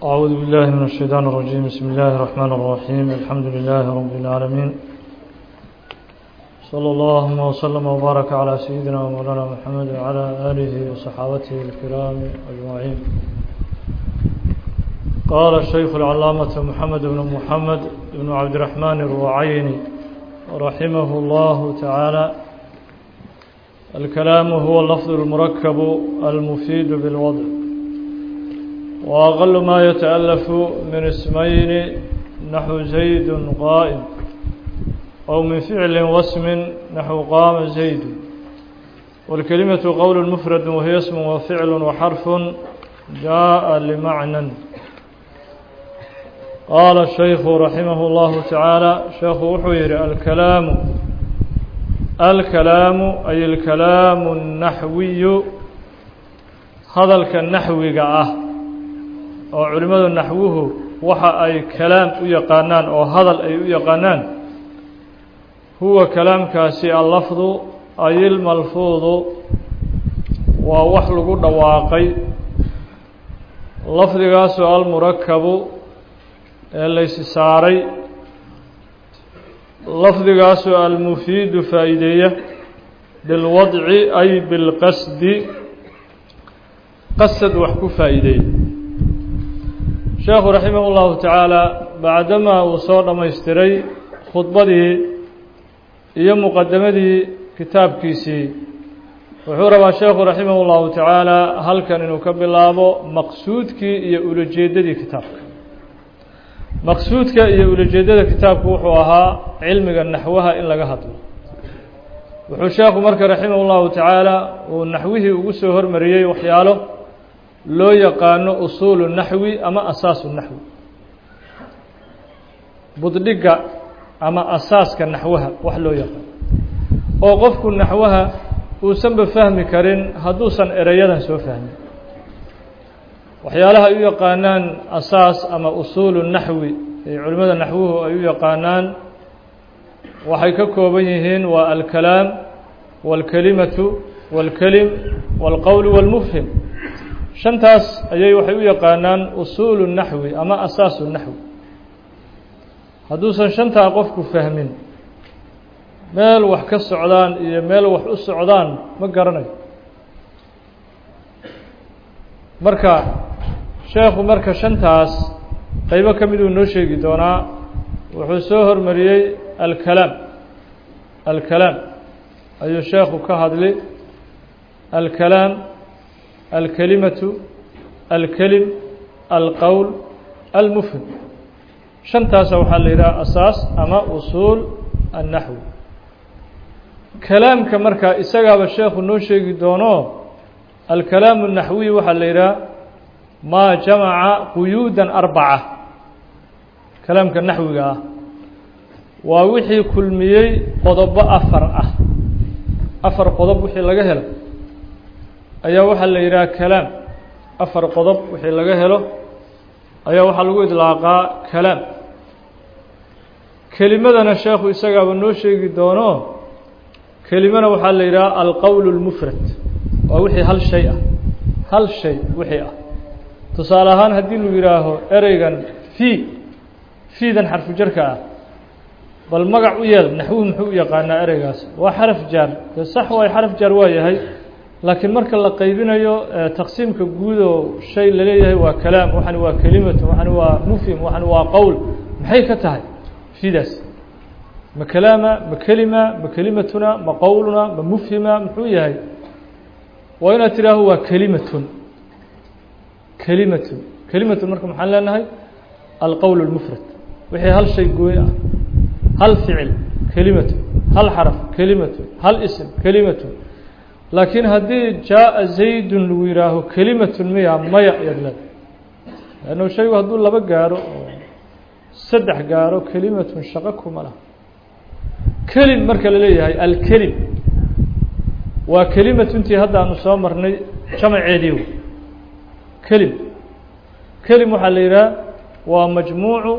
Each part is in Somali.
أعوذ بالله من الشيطان الرجيم. بسم الله الرحمن الرحيم. الحمد لله رب العالمين، صلى الله وسلم وبارك على سيدنا ومولانا محمد وعلى آله وصحابته الكرام أجمعين. قال الشيخ العلامة محمد بن محمد بن عبد الرحمن الرعيني رحمه الله تعالى: الكلام هو اللفظ المركب المفيد بالوضع، وأقل ما يتألف من اسمين نحو زيد قائم، أو من فعل واسم نحو قام زيد. والكلمة قول مفرد وهي اسم وفعل وحرف جاء لمعنى. قال الشيخ رحمه الله تعالى: شيخ وحير الكلام أي الكلام النحوي، هذا النحوي oo culimadu naxwuhu waxa ay kalaam u yaqaanaan oo hadal ay u yaqaanaan, huwa kalaamkaasi al-lafdu ay al-malfuudu, waa wax lagu dhawaaqay, lafdigaas oo al-murakabu ee la saaray, lafdigaas oo al-mufiidu faa'iideeya bil wad'i ay bil qasdi, qasad wax ku faa'iideeya. sheekhu raximah ullahu tacaala bacdamaa uu soo dhammaystiray khudbadii iyo muqadamadii kitaabkiisii, wuxuu rabaa sheekhu raximah ullahu tacaala halkan inuu ka bilaabo maqsuudkii iyo ulajeedadii kitaabka. maqsuudka iyo ulajeedada kitaabku wuxuu ahaa cilmiga naxwaha in laga hadlo. wuxuu sheekhu marka raximah ullahu tacaala uu naxwihii ugu soo hormariyey waxyaalo loo yaqaano usuulu naxwi ama asaasu naxwi, buddhigga ama asaaska naxwaha wax loo yaqaano, oo qofku naxwaha uusanba fahmi karin hadduusan erayadan soo fahmin. waxyaalaha ay u yaqaanaan asaas ama usuulu naxwi ee culimmada naxwuhu ay u yaqaanaan waxay ka kooban yihiin waa alkalaam waalkalimatu waalkelim waalqowl waalmufhim. shantaas ayay waxay u yaqaanaan usuulu naxwi ama asaasu naxwi. hadduusan shantaa qofku fahmin, meel wax ka socdaan iyo meel wax u socdaan ma garanayo. marka sheekhu marka shantaas qaybo ka miduu noo sheegi doonaa. wuxuu soo hormariyey alkalaam ayuu sheekhu ka hadli. alkalaam, alkalimatu, alkelim, alqowl, almufhim. shantaasa waxaa la yidhaha asaas ama usuul annaxwi. kalaamka markaa isagaaba sheekhu noo sheegi doono. alkalaamu naxwiy waxaa la yidhaha maa jamaca quyuudan arbaca. kalaamka naxwiga ah waa wixii kulmiyey qodobo afar ah. afar qodob wixii laga helo ayaa waxaa la yidhaha kalaam. afar qodob wixii laga helo ayaa waxaa lagu idlaaqaa kalaam. kelimadana sheekhu isagaaba noo sheegi doono. kelimana waxaa la yidhaha alqowl اlmufrad, waa wixii hal shay ah, hal shay wixii ah. tusaale ahaan haddii lu yidhaaho ereygan fiidan xarfu jarka ah, bal magac u yeel, naxwuhu muxuu u yaqaanaa ereygaas? waa xaraf jaar. dee sax waay, xaraf jaar waa yahay, laakiin marka la qaybinayo taqsiimka guud oo shay la leeyahay waa kalaam, waxani waa kelimatu, waxani waa mufhim, waxani waa qowl, maxay ka tahay fiidaas? ma kalaama, ma kelima, ma kelimatuna, ma qowluna, ma mufhima, muxuu yahay? waa inaad tidhaaho waa kelimatun. kelimatun marka maxaan leenahay? alqowl اlmufrad, wixii hal shay gooy ah, hal ficil kelimatun, hal xaraf kelimatun, hal ism kelimatun. laakiin haddii jaaءa zaydun lagu yihaaho kelimatun miya, maya yadlad. lanno shaygu hadduu laba gaaro oo saddex gaaro, kelimatun shaqo kuma laha. kelim marka la leeyahay alkelim waa kelimatuntii hadda aanu soo marnay jamaceedii. kelim waxaa la yidhaha waa majmuucu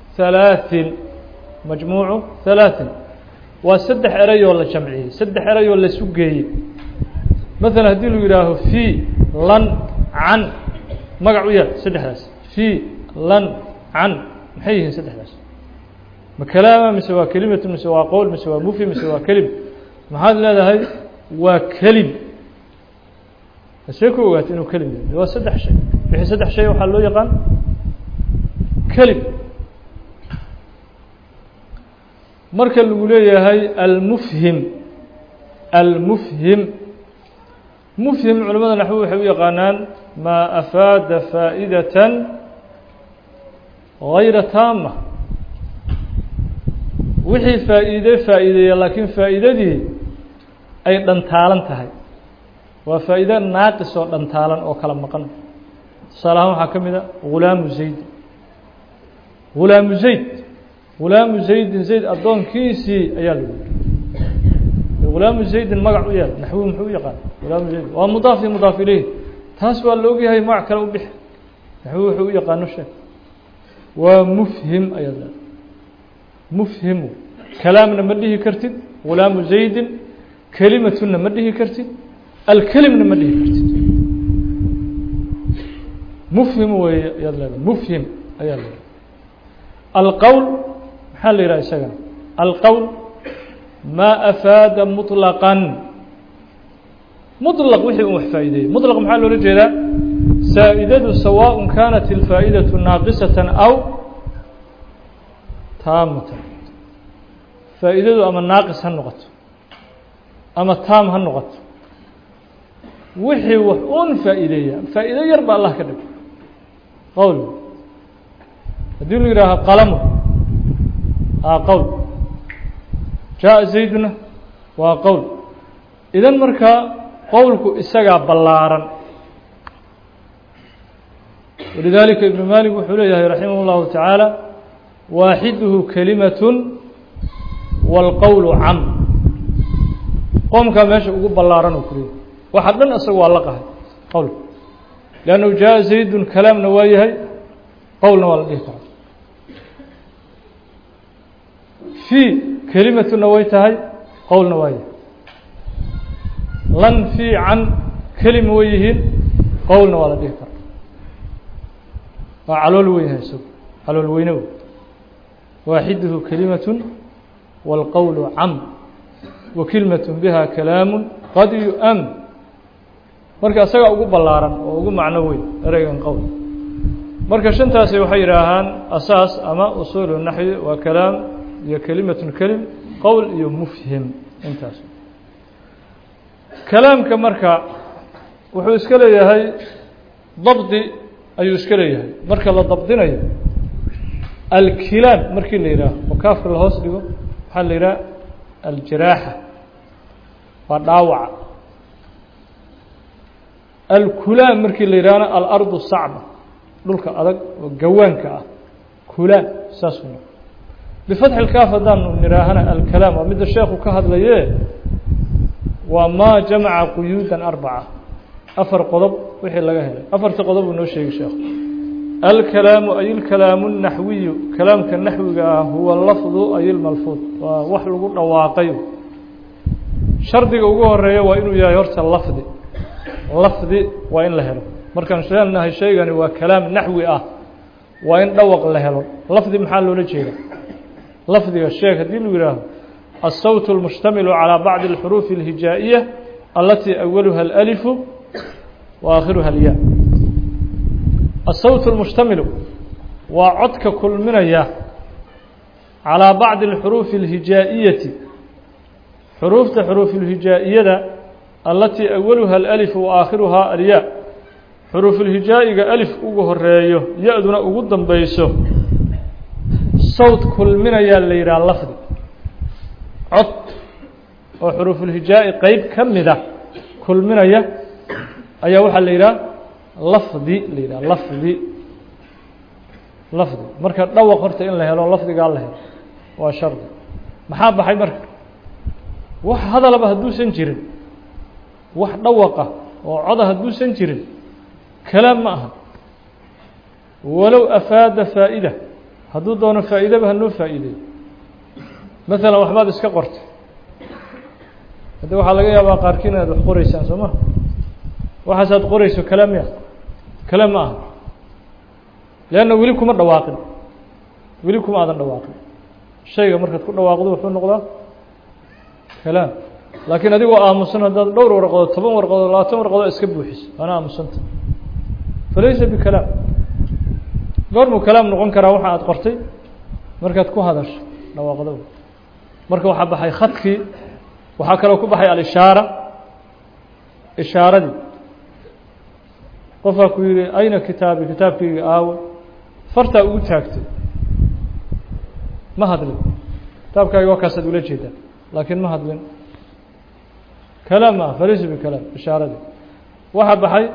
halaaثin. waa saddex erayoo la jamciyey, saddex erayoo la isu geeyey. مثلا hadii lu yihaaho في lan can magac u yeel saddexdaas في lan can maxay yihiin saddexdaas ma kalaama mise waa kelimatu mise waa qowl mise waa mufhim mise waa kelim maxaad leedahay waa kelim see ku ogaatay inuu kelim yahay waa saddex shay wixii saddex shay waxaa loo yaqaan kelim marka lagu leeyahay almufhim mufhim culamada naxwu waxay u yaqaanaan maa afaada faa'idatan غayra taama wixii faa'iideeya laakiin faa'iidadii ay dhantaalan tahay waa faa'iide naaqis oo dhantaalan oo kala maqan tusaale ahaan waxaa ka mid a hulaamu zaydin zayd addoonkiisii ayaa lagu yidhi hulaamu zaydin magac u yaal naxwi muxuu u yaqaan hulaamu zaydin waa mudaaf iyo mudaaf ilayhi taas waa la ogyahay magac kale u bixi naxwi wuxuu u yaqaano sheeg waa mufhim ayaad leedahay mufhimu kalaamna ma dhihi kartid hulaamu zaydin kelimatuna ma dhihi kartid alkelimna ma dhihi kartid mufhim weeye ayaad leedahay mufhim ayaa leedahay alqowl maxaa la yidhaha isagana alqowl maa afaada muطlaqan muطlaq wixii un wax faa'ideeyey muطlaq maxaa loola jeedaa saa'idadu sawaaء kaanat ilfaa'idaةu naaqisatan aw taamatan faa'iidadu ama naaqis ha noqoto ama taam ha noqoto wixii wax un faa'iideeya faa'iido yar ba allah ka dhig qowl haddii lu yidhaaha qalamu qowl jaaءa zayduna waa qowl idan markaa qowlku isagaa ballaaran walidaalika ibnu malik wuxuu leeyahay raximah اllahu tacaala waaxiduhu kalimaة wاlqowlu cam qoomkaa meesha ugu ballaaran oo kuleeyahy waxa dhan isaga waa la qahay qowlka lannahu jaaءa zaydun kalaamna waa yahay qowlna waa la dhihi karaa fii kelimatuna way tahay qowlna waa yahay lan fii can kelima way yihiin qowlna waa la dhihi karaa waa calool weyn yahay isagu calool weyne wey waaxiduhu kelimaة wاlqowlu cam wakilmaة biha kalaamu qad yu'am marka isagaa ugu ballaaran oo ugu macno weyn ereygan qowl marka shantaasi waxay yidhaahaan asaas ama usuulu naxwi waa kalaam iyo kelimatun kelim qowl iyo mufhim intaas kalaamka marka wuxuu iska leeyahay dabdi ayuu iska leeyahay marka la dabdinayo alkilaam markii la yidhaaho oo kaafka la hoos dhigo waxaa la yidhaha aljiraaxa waa dhaawaca alkulaam markii la yidhahna alardu sacba dhulka adag oo gawaanka ah kulaam saas u bifatxi lkaaf haddaanu nidhaahana alkalaam waa midda sheekhu ka hadlaye waa maa jamaca quyuudan arbaca afar qodob wixii laga helay afarta qodob uu noo sheegay sheekhu alkalaamu ay ilkalaamu naxwiyu kalaamka naxwiga ah huwa lafdu ay ilmalfuud waa wax lagu dhawaaqayo shardiga ugu horeeya waa inuu yahay horta lafdi waa in la helo markaan sheelnahay shaygani waa kalaam naxwi ah waa in dhawaq la helo lafdi maxaa loola jeeda lafdiga sheeg haddii lu yihaaho الsawt الmushtamilu calى bacdi الxuruufi الhijaaئiya alatii awaluha اlأlifu wa aakhiruha اlya الsawt الmushtamilu waa codka kulminaya calىa bacdi الxuruufi الhijaa'iyati xuruufta xuruufulhijaa'iyada alatii awaluha alأlif wa aakhiruhaa alya xuruufulhijaa'iga alif ugu horeeyo ya-duna ugu dambeyso sawt kulminayaa la yidhaha lafdi cod oo xuruufulhijaa'i qeyb ka mida kulminaya ayaa waxaa la yidhaha lafdi la yidhaha lafdi marka dhawaq horta in la helo lafdigaa la helo waa shardi maxaa baxay marka wax hadalaba hadduusan jirin wax dhawaqa oo coda hadduusan jirin kalaam ma aha walow afaada faa'ida hadduu doono faa'iidaba hanoo faa'iideeyo maalan waxbaad iska qortay haddi waxaa laga yaabaa qaarkiin inaad wax qoreysaan soo maha waxaasaad qoreyso kalaam ya kalaam ma aha لأنه weli kuma dhawaaqin weli kuma aadan dhawaaqin shayga markaad ku dhawaaqdo wuxuu noqdaa kalaam laakiin adigoo aamusan haddaad dhowr warqadood 10 warqadood 20 warqadood iska buuxiso ana aamusanta falaysa bikalaam goormuu kalaam noqon karaa waxa aad qortay markaad ku hadasho dhawaaqdo marka waxa baxay khadkii waxa kale ku baxay al-ishaara ishaaradii qofka ku yiri ayna kitaabkii aaw farta ugu taagtay ma hadlin kitaabkaaga waa kaasad ula jeedaa laakiin ma hadlin kalaam falaysa bikalaam ishaaradii waxa baxay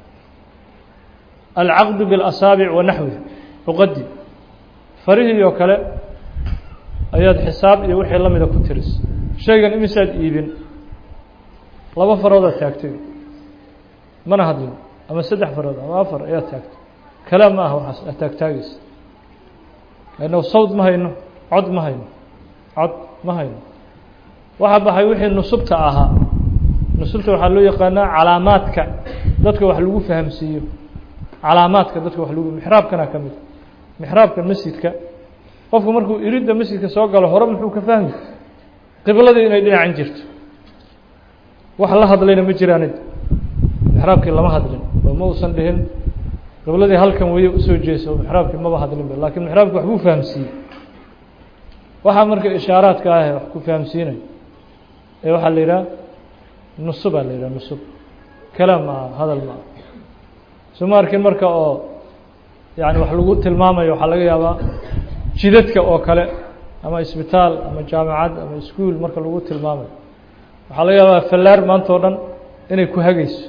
العقد بالأصابع ونحوه عقدي فريه وكلا أياد حساب يوحي الله ماذا كنترس شيئا إمساد إيبن لما فرضة تاكتب من هذا أما سدح فرضة ما أفر أياد تاكتب كلام ما هو تاكتاجس لأنه صوت ما هينه عد ما هينه عد ما هينه واحد بحيوحي نصبت آها نصبت وحلو يقانا علاماتك ذاتك وحلو فهم سيو علاماتك dadka wax lagu mixraabkana kamid mixraabka masjidka qofku markuu irida masjidka soo galo hore muxuu ka fahmi qiblada inay dhinacan jirto wax la hadlayna ma jiraan mixraabkii lama hadlin oo ma uusan dhihin qibladii halkan way u soo jeeso mixraabkii ma hadlin laakiin mixraabku wax uu fahamsiiyay waxa marka ishaaraadka ah wax ku fahamsiinay ee waxa la yiraahdo nusub la yiraahdo nusub kalaam hadal ma suma arkin marka oo yaani wax lagu tilmaamayo waxa laga yaabaa jidadka oo kale ama isbitaal ama jaamacad ama iskuul marka lagu tilmaamayo waxa laga yaabaa fallaar maanta oo dhan inay ku hagayso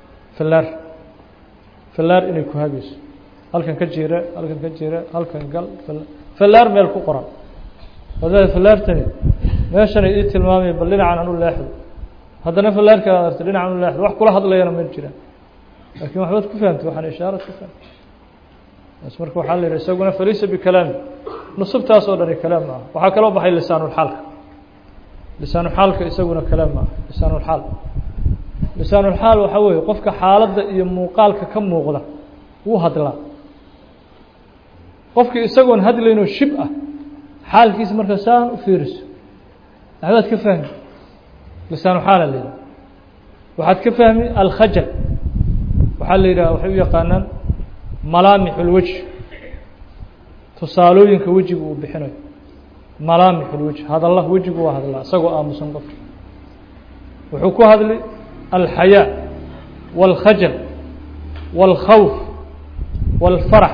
fallaar inay ku hagayso halkan ka jira halkan gal fallaar meel ku qoran wada fallaartani meeshan ay tilmaamay bal dhinacan anu leexdo haddana fallaarka arta dhinacan anu leexdo wax kula hadlayna ma jiraan لكن واحد كفهمت واحد إشارة كفهمت بس مركب حال يسوقنا فليس بكلام نصبت أصلا كلام معه وحكى له بحي لسان الحال يسوقنا كلام معه لسان الحال وحوي قفك حالة يموقالك كم موغلة هو هدلا قفك يسوقنا هدلينه شبه حال كيس مركب لسان وفيرس هذا كفهم لسان الحال اللي وحد كفهمي الخجل وحال يراه وحي يقانن ملامح الوجه تصالوينك وجهه وبخناي ملامح الوجه هذا الله وجهه وهذا الله اسقو امسن قف وحو كو هادلي الحياء والخجل والخوف والفرح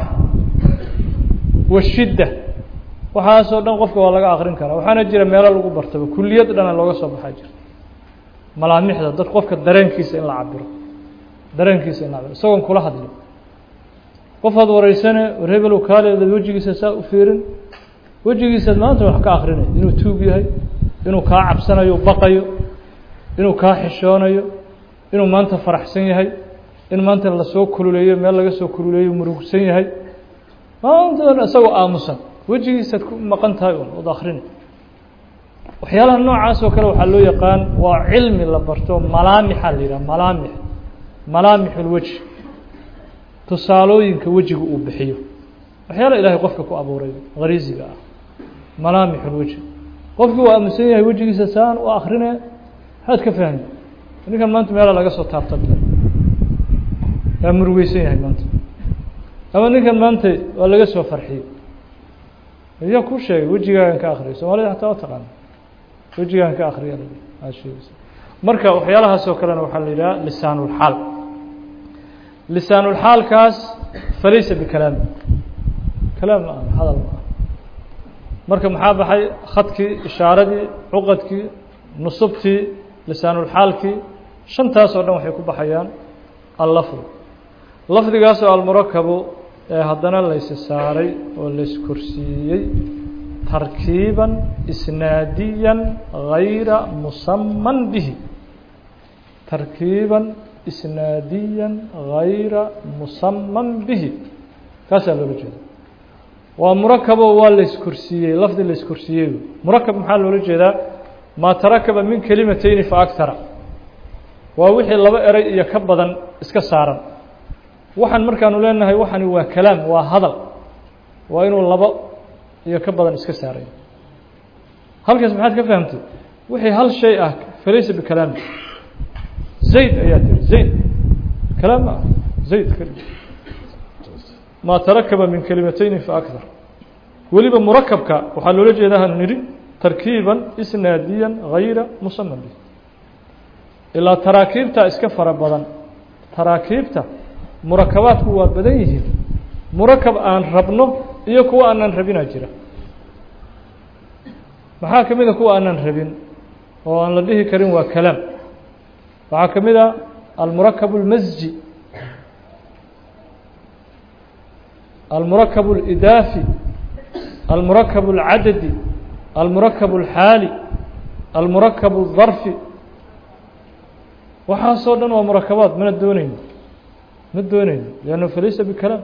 والشده waxaasoo dhan qofka waa laga aqrin karaa waxaana jira meelo lagu bartaba kulliyad dhan looga soo baxay jir malaamixda dad qofka dareenkiisa in la cabiro dareenkiisa in la cabiro isagoon kula hadlin qof aad wareysane rebel kaaleeda wajigiisa saa u fiirin wajigiisa maanta wax ka aqrinay inuu tuug yahay inuu ka cabsanayo baqayo inuu ka xishoonayo inuu maanta faraxsan yahay in maanta la soo kululeeyo meel laga soo kululeeyo murugsan yahay maanta isagoo aamusan wajigiisa ku maqan tahay oo akhrin waxyaalaha noocaas oo kale waxa loo yaqaan waa cilmi la barto malaamix la malaamix alwajh tusaalooyinka wajiga uu bixiyo waxyaalaha ilaahay qofka ku abuuray qariisiga ah malaamix alwajh qofku waa aaminsan yahay wajigiisa saan oo akhrinay had ka fahmi ninkan maanta meel laga soo taabtay yaa murugaysan yahay maanta ama ninkan maanta waa laga soo farxiyay يا كل شيء وجهك كآخر سؤال حتى أتقن وجهك كآخر يا ربي هالشيء مركب وحيالها سوكرنا وحللا لسان الحال كاس فليس بكلام كلام هذا الله مركب محابة حي خطك إشارتي عقدك نصبتي لسان الحال كي شنتها صورنا وحيكون بحيان اللفظ قاس المركب هذانا ليس ساري وليس كرسيي تركيبا إسناديا غير مسمى به تركيبا إسناديا غير مسمى به كسل الوجه ومركب وليس كرسيي لفظ ليس كرسيي مركب محل الوجه ما تركب من كلمتين فأكثر ووحي الله يكبدا اسكسارا waxaan markaanu leenahay waxani waa kalaam waa hadal waa inuu labo iyo ka badan iska saaray halkaas maxaad ka fahamtay wixii hal shay ah falaysa bikalaam zayd ayaa tiri zayd kalaam ah zayd ma tarakaba min kalimatayn fa akthar waliba murakabka waxa loo jeedaa niri tarkiiban isnaadiyan ghayra musamman bi ila tarakiibta iska fara badan tarakiibta murakabaadku waa badan yihiin murakab aan rabno iyo kuwa aan rabina jira maxaa kamida kuwa aan rabin oo aan la dhihi karin waa kalaam waxa kamida al-murakkab al-mazji al-murakkab al-idafi al-murakkab al-adadi al-murakkab al-hali al-murakkab al-zarfi waxa soo dhan waa murakabaad ma doonayno لأنه فليس بكلام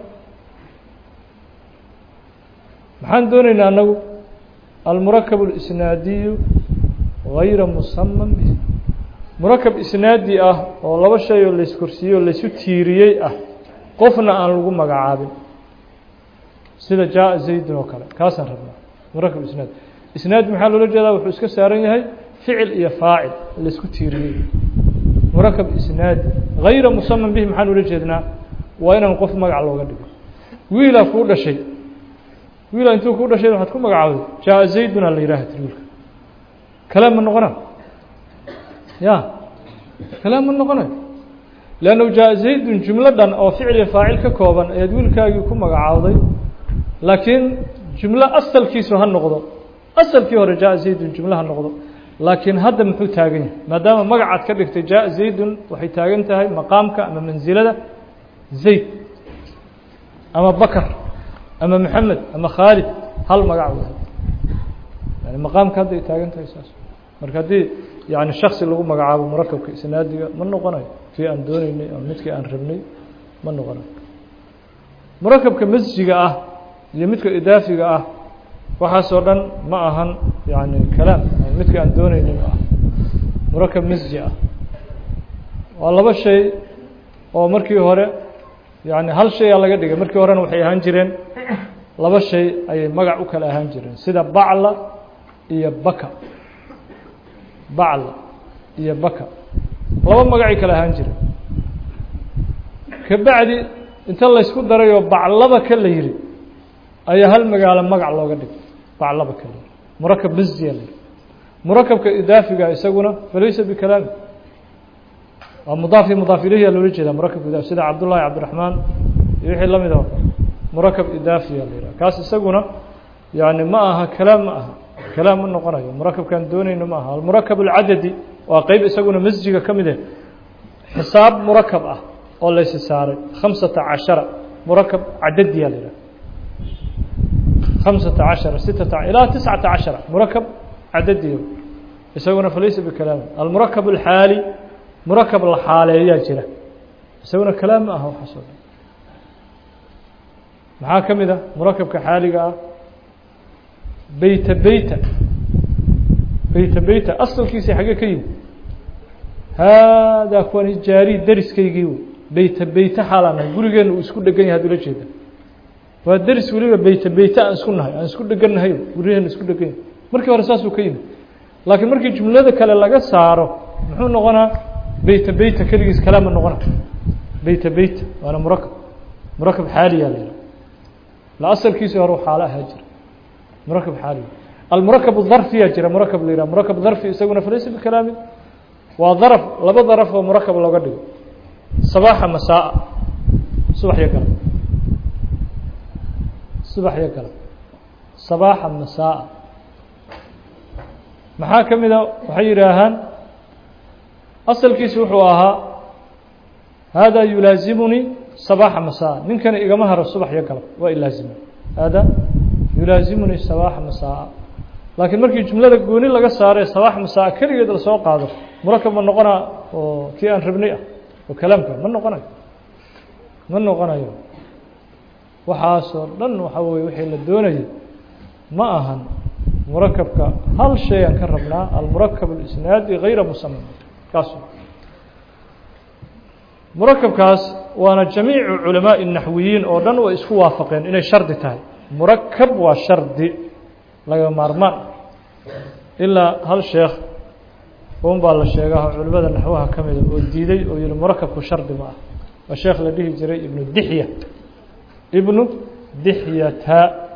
maxaan doonaynaa anagu المركب الإسناadي غayra musaman bه murakab isnaadi ah oo laba shay oo la iskorsiiyo la isu tiiriyey ah qofna aan lagu magacaabin sida jaa zaydun oo kale kaasaan rabnaa murakab isnaadi isnaad maxaa loola jeedaa wuxuu iska saaran yahay ficil iyo faacil la isku tiiriyey murakab isnaadi غayra musaman bih maxaan ula jeednaa waa inaan qof magac looga dhigo wiila kuu dhashay wiila intuu kuu dhashay waxaad ku magacaabay jaa zaydun la yiraahdo wiilka kalaam ma noqonaa ya kalaam ma noqonaa لأنه jaa zaydun jumladan oo ficil iyo faacil ka kooban ayaad wiilkaagii ku magacaawday laakiin jumlo asalkiisu ha noqdo asalkii hore jaa zaydun jumlo ha noqdo laakiin hadda muxuu taagan yahay maadaama magacaad ka dhigtay jaa zaydun waxay taagan tahay maqaamka ama mansilada zayd ama bakar ama maxamed ama khaalid hal magac wahay yani maqaamka hadda ay taagan tahay saas marka haddii yani shaksi lagu magacaabo murakabka isnaadiga ma noqonayo kii aan doonaynay ama midkii aan rabnay ma noqonayo murakabka masjiga ah iyo midka idaafiga ah waxaasoo dhan ma ahan yani kalaam midkii aan doonaynay ah murakab masji ah waa laba shay oo markii hore yani hal shay laga dhigay markii horena waxay ahaan jireen laba shay ayay magac u kala ahaan jireen sida bacla iyo baka bacla iyo baka laba magacay kala ahaan jireen kabacdi inta la isku daray oo baclaba ka la yiri ayaa hal magaalo magac looga dhigay baclaba ka yiri murakab masji murakabka idaafiga isaguna falaysa bikalaam مضاف إليه loola jeeda mرkب idاف sida cabdاللahi cabdiرaحmaan iyo wixii lamid oo mرakب idaafiya la yihah kaas isaguna yani ma aha kalaam ma aha kalaam ma noqonayo murakabkaan doonayno ma aha almurakab الcadadi waa qeyb isaguna masjiga ka mid eh xisaab murakab ah oo laysi saaray 15 murakab cadadiya la yihah 15 16 ilى 19 murakab cadadiya isaguna falaysa bikalaam almurakab الxaali murakab la xaaleeyaa jira isaguna kalaam ma aha waxa soo maxaa ka mid ah murakabka xaaliga ah beyta asalkiisa xagee ka yimid haadaa kuwani jaari dariskaygii wey beyta xaalana gurigeena uu isku dhegan yahay hadula jeeda waa daris weliba beyta aan isku nahay aan isku dhegannahay gurigeena isku dhegan yahay markii hore saasuu ka yimid laakiin markii jumlada kale laga saaro muxuu noqonaa beyta keligiis kalaam ma noqona beyta waana murakab xaaliya la yihah la asalkiisa hore xaalo ahaa jira murakab xaaliya almurakab الdharfiya jira murakab la yihah murakab dharfi isaguna falaysa bikalaami waa daraf laba daraf oo murakab looga dhigo sabaaxa masaa subax iyo galab sabaaxa masaa maxaa ka mida waxay yidhaahaan asalkiisu wuxuu ahaa hada yulaazimunii sabaaxa masaa ninkani igama haro subax iyo galab waa ilaazima hada yulaazimunii sabaaxa masaa laakiin markii jumlada gooni laga saaray sabaax masaa keligeed lasoo qaado murakab ma noqonaa oo kii aan rabnay ah oo kalaamka ma noqonayo waxaasoo dhan waxa weye wixii la doonayay ma ahan murakabka hal shay aan ka rabnaa almurakab اlisnaadi غayra musaman kaas murakabkaas waana jamiicu culamaaءi الnaxwiyiin oo dhan way isku waafaqeen inay shardi tahay murakab waa shardi laga maarmaan ilaa hal sheekh un baa la sheegaa culimada naxwaha ka mida oo diiday oo yihi murakabku shardi ma ah waa sheekh la dhihi jiray ibnu dixyata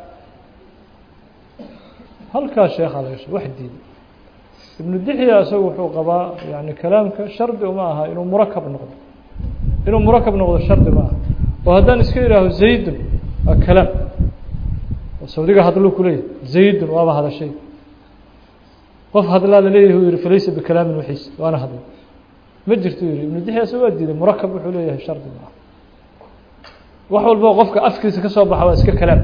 halkaa sheekha laga sheeg wax diiday ibnu dixya isagu wuxuu qabaa yani kalaamka shardi uma aha inuu murakab noqdo shardi ma aha oo haddaan iska ihaaho zaydun waa kalaam sawdiga hadluu ku leeyahay zaydun waaba hadashay qof hadlaa la leeyahay uu yihi falaysa bikalaamin waxiis waana hadlay ma jirto yihi ibnu dixya isagu waa diiday murakab wuxuu leeyahay shardi ma aha wax walba qofka afkiisa ka soo baxa waa iska kalaam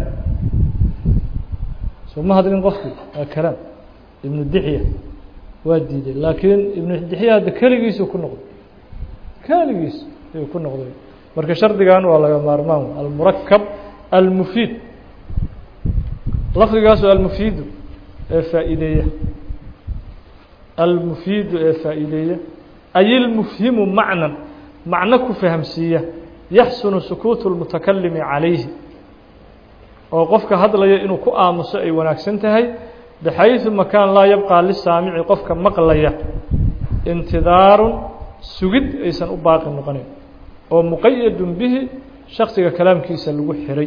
soo ma hadlin qofki waa kalaam ibnu dixya waa diiday laakiin ibnu dixya hadda keligiisu ku noqday keligiis ayuu ku noqday marka shardigan waa laga maarmaan almurakab almufiid lafdigaasu almufiidu ee faa'iideeya almufiidu ee faa'iideeya ay ilmufhimu macnan macno ku fahamsiiya yaxsunu sukuutu lmutakalimi calayhi oo qofka hadlaya inuu ku aamuso ay wanaagsan tahay bxayثu makaan laa yabqىa lisaamici qofka maqlaya intidaarun sugid aysan u baaqi noqonayn oo muqayadun bihi shaksiga kalaamkiisa lagu xiray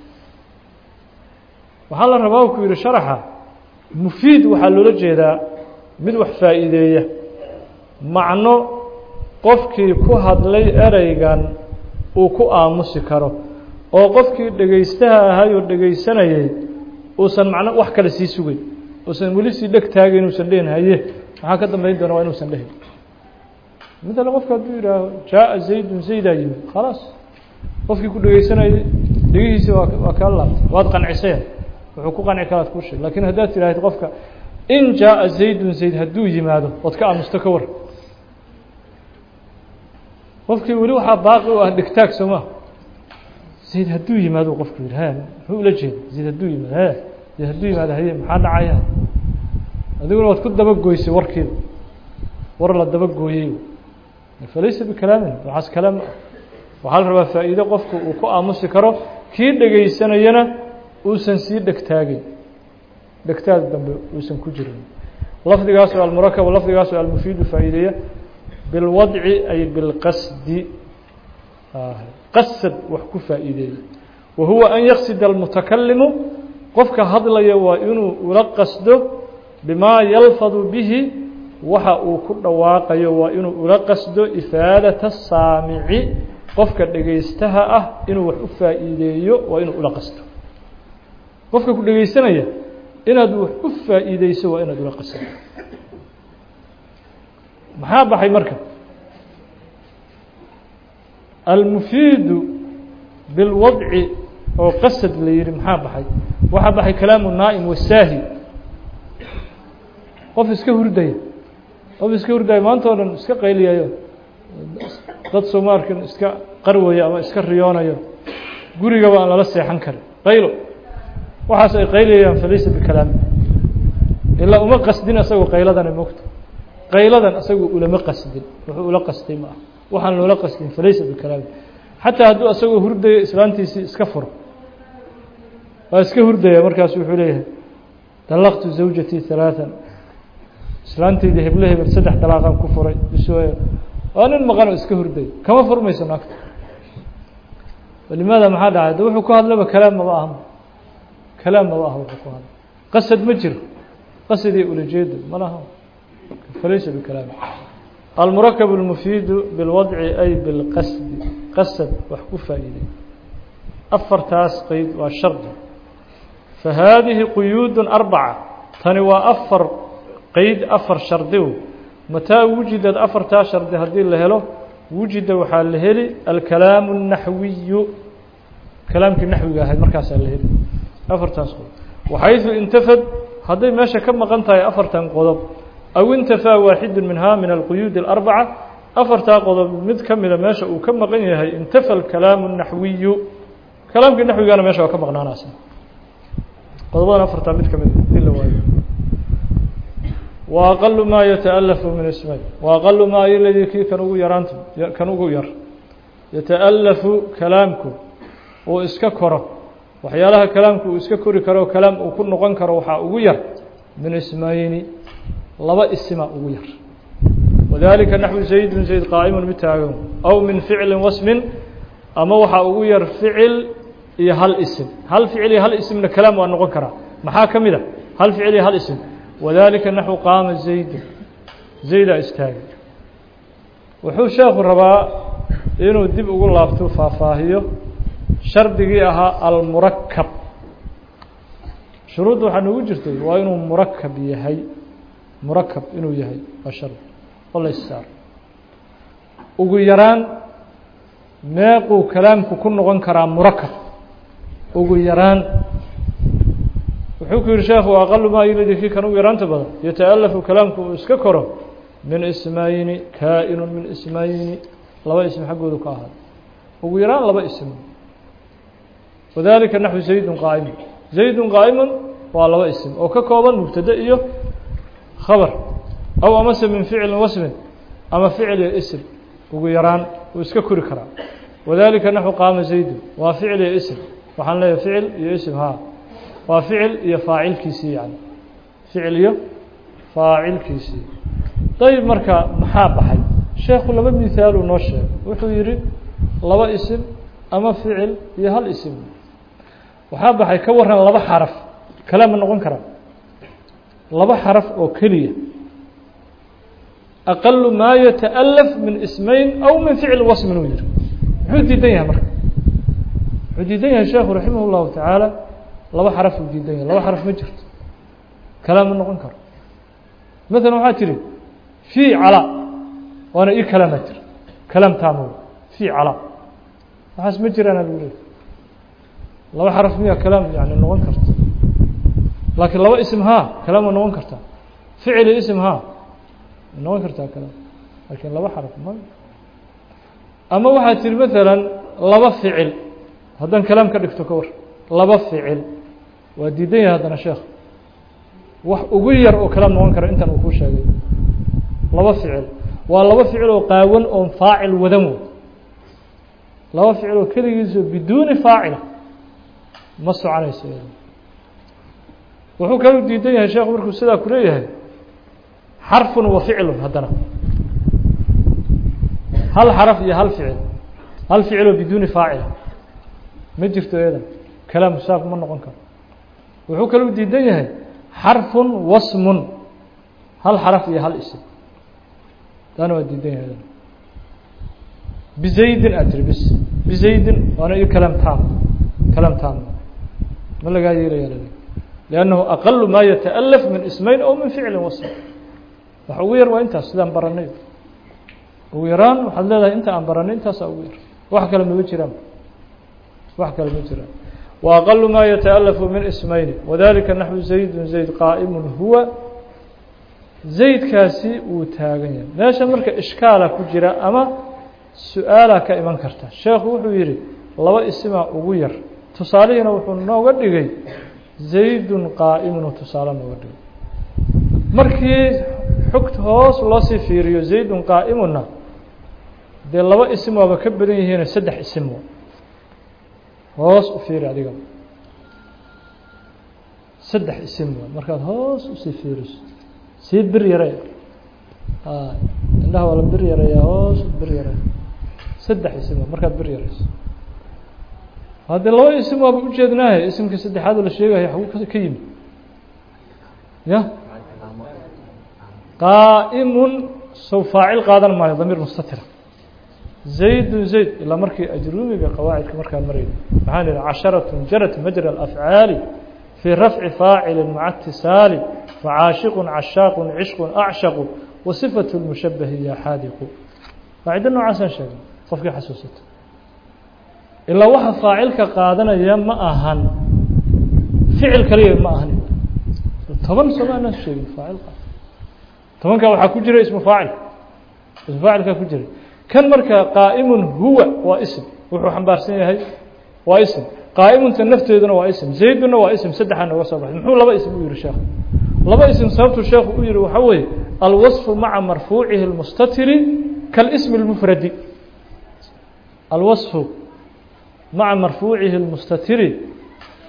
waxaa la rabaa ku yihi sharaxa mufiid waxaa loola jeedaa mid wax faa'iideeya macno qofkii ku hadlay ereygan uu ku aamusi karo oo qofkii dhegaystaha ahay oo dhegaysanayay uusan macno wax kale sii sugay uusan weli sii dheg taagay inuusan dhehin haye maxaa ka dambayn doona waa inuusan dhehin midala qofka hadduu yidhaaho jaaءa zaydun zaydaa yimid khalaas qofkii ku dhegaysanayay dhegihiisi waa kaa laabtay waad qanciseen wuxuu ku qanci karaad kuu sheeg lakin haddaad tidhaahid qofka in jaaءa zaydun zayd hadduu yimaado ood ka aamusto ka war qofkii weli waxaa baaqi u ah dhegtaag soo maa zayd hadduu yimaado qofku yidhi he muxuu ula jeeda zayd hadduu yimaado he zayd hadduu yimaado haye maxaa dhacaya adiguna waad ku dabagoysay warkiiba war la dabagooyey falaysa bikalaamin waxaas kalaam waxaa la rabaa faa'iido qofku uu ku aamusi karo kii dhegaysanayana uusan sii dhegtaagin dhegtaag dambe uusan ku jirin lafdigaasu almurakab lafdigaasu almufiidu faa'iideeya bilwadci ay bilqasdi qasad wax ku faa'iideeya wa huwa an yaqsida almutakalimu qofka hadlaya waa inuu ula qasdo bimaa yalfadu bihi waxa uu ku dhawaaqayo waa inuu ula qasdo ifaadata saamici qofka dhegaystaha ah inuu wax u faa'iideeyo waa inuu ula qasdo qofka ku dhegaysanaya inaad wax u faa'iideyso waa inaad ula qasdo maxaa baxay marka almufiidu bilwadci oo qasad la yihi maxaa baxay waxaa baxay kalaamu naa'im wasaahi qof iska hurdaya maanta o dhan iska qayliyayo dad soomaarkan iska qarwaya ama iska riyoonayo gurigaba aan lala seexan karin qaylo waxaas ay qayliyayaan falaysa bikalaami ilaa uma qasdin asagoo qayladana mogto qayladan asagoo ulama qasdin wuxuu ula qasday ma ah waxaan loola qasdin falaysa bikalaami xataa hadduu asagoo hurdayo islaantiisii iska furo waa iska hurdaya markaasu wuxuu leeyahay dalaqtu zawjatii ثalaaثan islaantayda heblo hebel 3 dalaaqaan ku furay bisooya waa nin maqan oo iska hurday kama furmayso naagta walimaada maxaa dhacay de wuxuu ku hadlaba kalaam maba aha wuxuu ku hadla qasad ma jiro qasad iyo ulajeedo ma laha falaysa bikalaam almurakab almufiidu bilwadci ay bilqasdi qasad wax ku faa'iiday afartaas qeyd waa shardi fahaadihi quyuud 4 tani waa 4 qeyd 4 shardi mataa wujidad 4taa shardi haddii la helo wujida waxaa la heli alkalaamu الnaxwiyu kalaamkii naxwiga ahayd markaasaa la heli 4taas qodob waxayثu intafad hadday meesha ka maqan tahay 4tan qodob aw intafaa waaxidu minhaa min alquyuud 4 4taa qodob mid ka mida meesha uu ka maqan yahay intafa alkalaamu الnaxwiyu kalaamkii naxwigana meesha waa ka maqnaanaysa qodobadan 4taa mid ka mid hadii la waayo وأqل ma yتألف min ismay وأqل ma ladii kii kan ugu yar yتألف kalaamku uu iska koro waxyaalaha kalaamku uu iska kori karo kalaam uu ku noqon karo waxaa ugu yar min ismayni laba isma ugu yar wadalika naxwu zaydun zayd qaa'imun mid taagan aw min ficlin wasmin ama waxaa ugu yar ficil iyo hal ism hal ficil iyo hal ismna kalaam waa noqon karaa maxaa ka mid a hal ficil iyo hal ism wadalika naxwu qaama zaydun zaydaa istaagay wuxuu sheekhu rabaa inuu dib ugu laabto faahfaahiyo shardigii ahaa almurakab shuruudda waxaa noogu jirtay waa inuu murakab yahay murakab inuu yahay waa shardi oo la issaaro ugu yaraan meequu kalaamku ku noqon karaa murakab ugu yaraan wuxuu ku yihi sheekhu aqalu maa yulidi kii kan ugu yaraanta badan yataalafu kalaamku uu iska koro min ismayni kaa'inun min ismayni laba ism xaggoodu ka ahaada ugu yaraan laba ism wadalika naxwu zaydun qaa'imun zaydun qaa'imun waa laba ism oo ka kooban mubtade iyo khabar aw amase min ficlin wasmin ama ficil iyo ism ugu yaraan uu iska kori karaa wadalika naxwu qaama zaydun waa ficil iyo ism waxaan leeyahay ficil iyo ism haa waa ficil iyo faacilkiisii yani ficil iyo faacilkiisii dayib marka maxaa baxay sheekhu laba mihaaluu noo sheegay wuxuu yihi laba ism ama ficil iyo hal ism waxaa baxay ka waran laba xaraf kalaam ma noqon karaa laba xaraf oo keliya aqalu maa yataأlaf min ismayn aw min ficil wasmin uu yihi muxuu diidan yahay marka wuxuu diidan yahay sheekhu raximah اllahu tacaala laba xaraf uu diidan yahay laba xaraf ma jirto kalaam ma noqon karo maala waxaa tiri fii calaa waana ii kalaamaa jira kalaam taamo fii calaa waxaas ma jiraan alu leey laba xaraf miyaa kalaam yani noqon karta laakiin laba ism haa kalaam waa noqon kartaa ficil iyo ism haa way noqon kartaa kalaam laakiin laba xaraf ma ama waxaa tiri maalan laba ficil haddaan kalaam ka dhigto ka war laba ficil waa diidan yahay haddana sheekh wax ugu yar oo kalaam noqon kara intan uu ku sheegay laba ficil waa laba ficil oo qaawan oon faacil wadan wo laba ficil oo keligiiso biduuni faacila ma soconayso wuxuu kalu diidan yahay sheekhu markuu sidaa ku leeyahay xarfun wa ficilun haddana hal xaraf iyo hal ficil oo biduuni faacila ma jirto eedan kalaam saaf ma noqon karo wuxuu kalu diidan yahay xarfun wasmun hal xaraf iyo hal ism taana waa diidan yahay bizaydin aad tiri bis bizaydin waana iyo kalaam taam ma lagaa yeelaya liannahu aqalu maa yataأlaf min ismayn aw min ficlin wasm waxa ugu yar waa intaas sidaan baranay ugu yaraan waxaad leedahay inta aan baranay intaasaa ugu yar wax kale mama jiraan wax kale ma jiraan وأqل ma yتألف min ismayni وذalika naxو زaydun zayd qaa'imun huwa zaydkaasi wuu taagan yahay meesha marka ishkaala ku jira ama su-aala ka iman karta sheekhu wuxuu yihi laba ismaa ugu yar tusaalihiina wuxuu nooga dhigay zaydun qaa'imun tusaale nooga dhigay markii xogta hoos loo sii fiiriyo zaydun qaa'imuna dee laba ism waaba ka badan yihiin saddex ism hoos u fiiri adiga saddex ism markaad hoos usii fiiriso sii bir yare indhaha waa la bir yareeyaa hoos bir yare saddex ism markaad bir yareyso haddii laba ism waaba ujeednaahe ismka saddexaad oo la sheegayo xaguu ka yimi ya qaa'imun sow faacil qaadan maayo damiir mustatira zaydun zayd ilaa markii ajruumiga qawaacidka markaan marayno maxaan ihi casharatun jarat majra alafcaali fii rafci faacilin maca itisaali facaashiqun cashaaqun cishqun acshaqu wa sifatu lmushabahi ya xaadiqu qaacido noocaasaan sheegay qofkii xasuusato ilaa waxa faacilka qaadanaya ma ahan ficil kaliya ma ahan toban soma anaan sheegin faacil qaad tobankaa waxaa ku jira ismu faacil ismu faacilkaa ku jira kan marka qaa'imun huwa waa ism wuxuu xambaarsan yahay waa ism qaa'imunta nafteeduna waa ism zayduna waa ism saddexaa nooga soo baxay muxuu laba ism u yihi sheekhu laba ism sababtuu sheekhu u yihi waxaa weeye alwaصfu maca marfuucihi اlmustatiri kaاlsmi اlmufradi alwaصfu maca marfuucihi اlmustatiri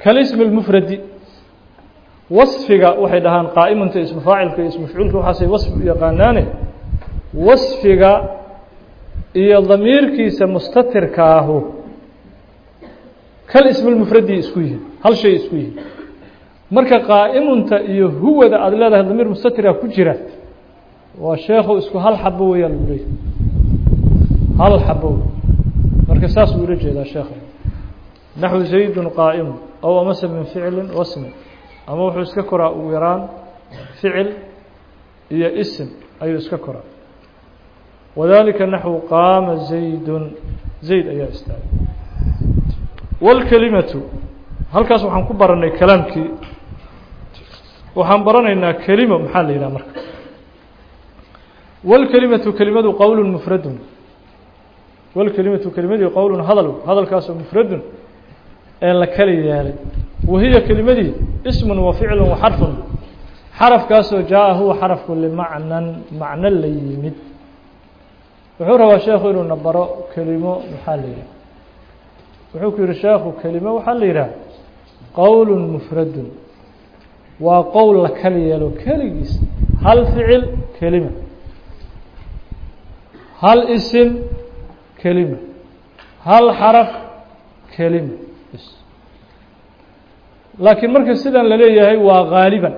كالاسم المفرد وصفك waxay dhahaan qaa'imanta ismu faacilka iyo ismu mafcuulka waxaasay wasf u yaqaanaane wasfiga iyo damiirkiisa mustatirka ahu kal ismu mufradi isku yihiin hal shay isku yihiin marka qaa'imunta iyo huwada aad leedahay damiir mustatira ku jira waa sheekhu isku hal xabo weeyaan lagu leeyahay hal xabo marka saas uu la jeedaa sheekhu naxwu zaydun qaa'im aw amasa min ficlin wasmi ama wuxuu iska koraa ugu yaraan ficil iyo ism ayuu iska koraa wadalika naxwu qaama zaydun zayd ayaa istaagay walkalimatu halkaas waxaan ku baranay kalaamkii waxaan baranaynaa kelimo maxaa la yidhaha marka walkalimatu kelimadu qowlun mufradun walkalimatu kelimadii qowlun hadalkaasoo mufradun ee la kala yeelay wahiya kelimadii ismun wa ficlun wa xarfun xarafkaasoo jaa huwa xarafku limacnan macno la yimid wuxuu rabaa sheekhu inuu na baro kelimo maxaa la yidhaha wuxuu ku yihi sheekhu kelimo waxaa la yidhaha qowlun mufradun waa qowl la kala yeelo keligiis hal ficil kelima hal isim kelima hal xaraf kelima laakiin marka sidan la leeyahay waa gaaliban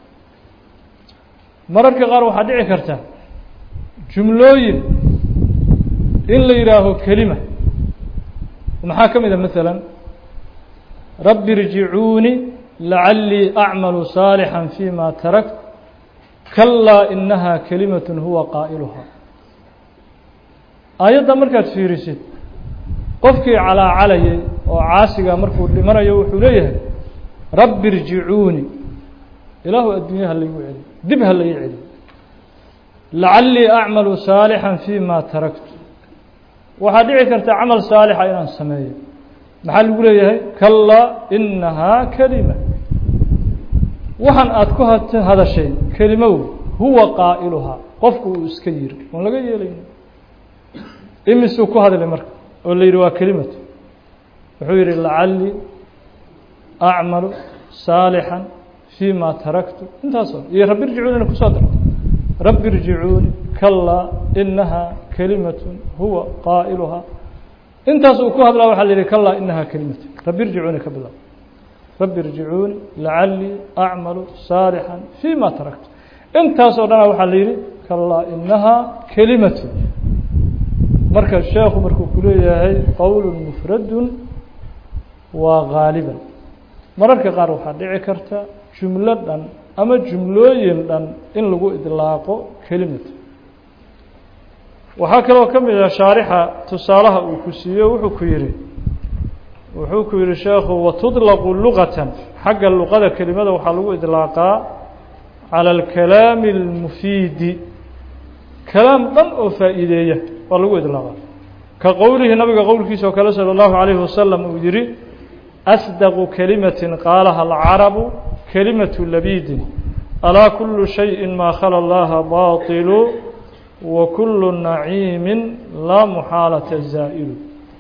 mararka qaar waxaa dhici karta jumlooyin in la yidhaaho kelima maxaa ka mid a maala rabbi irjicuuni lacalii acmalu saalixا fيma tarakt kalaa inaha kalimaة huwa qaa'iluhaa aayadda markaad fiirisid qofkii calaacalayay oo caasiga markuu dhimanayo wuxuu leeyahay rabbi irjicuuni ilaahu addunya ha laygu celiyo dib ha lai celiyo lacalii acmalu saalixا fيma tarakt waxaa dhici karta camal saalixa inaan sameeyo maxaa lagu leeyahay kalaa inahaa kelima waxaan aad ku hadashay kelimow huwa qaa'iluhaa qofku uu iska yiri oon laga yeelayno imisuu ku hadlay marka oo la yidhi waa kelimatu wuxuu yidhi lacalii acmalu saalixan fيma taraktu intaasoo iyo rabbi irjicuunina kusoo darto rabbi irjicuuni kalaa inahaa kalimaة huwa qaa'iluhaa intaas uu ku hadlaa waxaa la yihi kalaa inahaa kelimatu rabbi irjicuuni ka bilow rabbi irjicuuni lacalii acmalu saalixا fيma taraktu intaas oo dhana waxaa la yihi kalaa inahaa kelimatu marka sheekhu markuu ku leeyahay qowl mufradun waa gaaliban mararka qaar waxaa dhici karta jumlo dhan ama jumlooyin dhan in lagu idlaaqo kelimatu waxaa kaloo ka mid ah shaarixa tusaalaha uu ku siiyo wuxuu ku yihi sheekhu watudlaqu lugatan xagga luqada kelimada waxaa lagu idlaaqaa calى اlkalaami اlmufiidi kalaam dhan oo faa'iideeya waa lagu idlaaqaa ka qowlihi nabiga qowlkiisa oo kale salى اllahu عalayhi wasalam uu yihi asdaqu kalimaةi qaalaha alcarabu kalimaة labidin alaa kulu shayءi maa khala اllaha baطilu wa kulu naciimi laa muxaalata zaa'ilu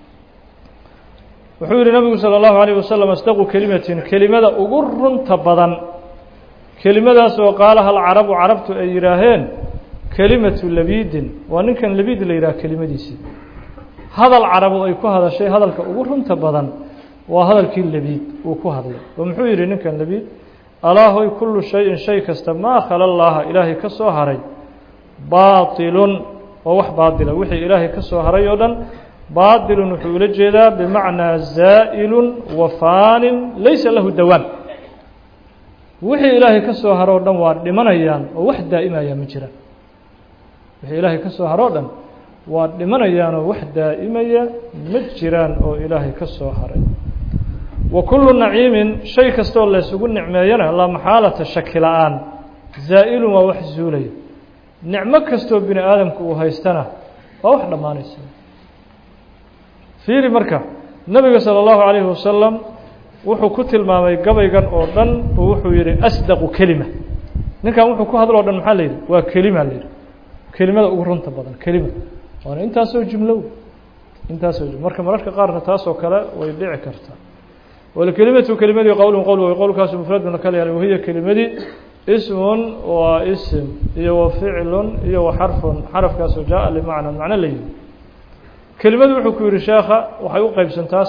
wuxuu yihi nabigu salى اllahu عalيه wasalam asdaqu kelimatin kelimada ugu runta badan kelimadaas oo qaalaha alcarabu carabtu ay yidhaaheen kelimatu labidin waa ninkan labid la yidhaha kelimadiisii hadal carabu ay ku hadashay hadalka ugu runta badan waa hadalkii labid uu ku hadlay oo muxuu yihi ninkan labid alaahoy kulu shayin shay kasta maa khala llaaha ilaahay ka soo haray baatilun oo wax baatila wixii ilaahay ka soo haray oo dhan baatilun wuxuu ula jeedaa bimacnaa zaa'ilun wa faanin laysa lahu dawaan wixii ilaahay ka soo haro o dhan waa dhimanayaan oo wax daa'imaya ma jiraan wixii ilaahay ka soo haro o dhan waa dhimanayaan oo wax daa'imaya ma jiraan oo ilaahay ka soo haray wa kullu naciimin shay kastoo laysugu nicmeeyana laa maxaalata shaki la-aan zaa'ilun waa wax zuulaya nicmo kastoo bini aadamku uu haystana waa wax dhammaanaysa fiiri marka nabiga salى اllahu عalayhi wasalam wuxuu ku tilmaamay gabaygan oo dhan oo wuxuu yihi asdaqu kelima ninkan wuxuu ku hadlo o dhan maxaa la yidhi waa kelima la yidhi kelimada ugu runta badan kelima waana intaasoo jumlo intaasoo marka mararka qaarna taasoo kale way dhici kartaa والكلمة كلمة قول وقول كاس مفرد من كلمة وهي كلمة اسم واسم هي وفعل هي حرف كاس جاء لمعنى معنى لي كلمة وحكور شاخة وحيو قيب سنتها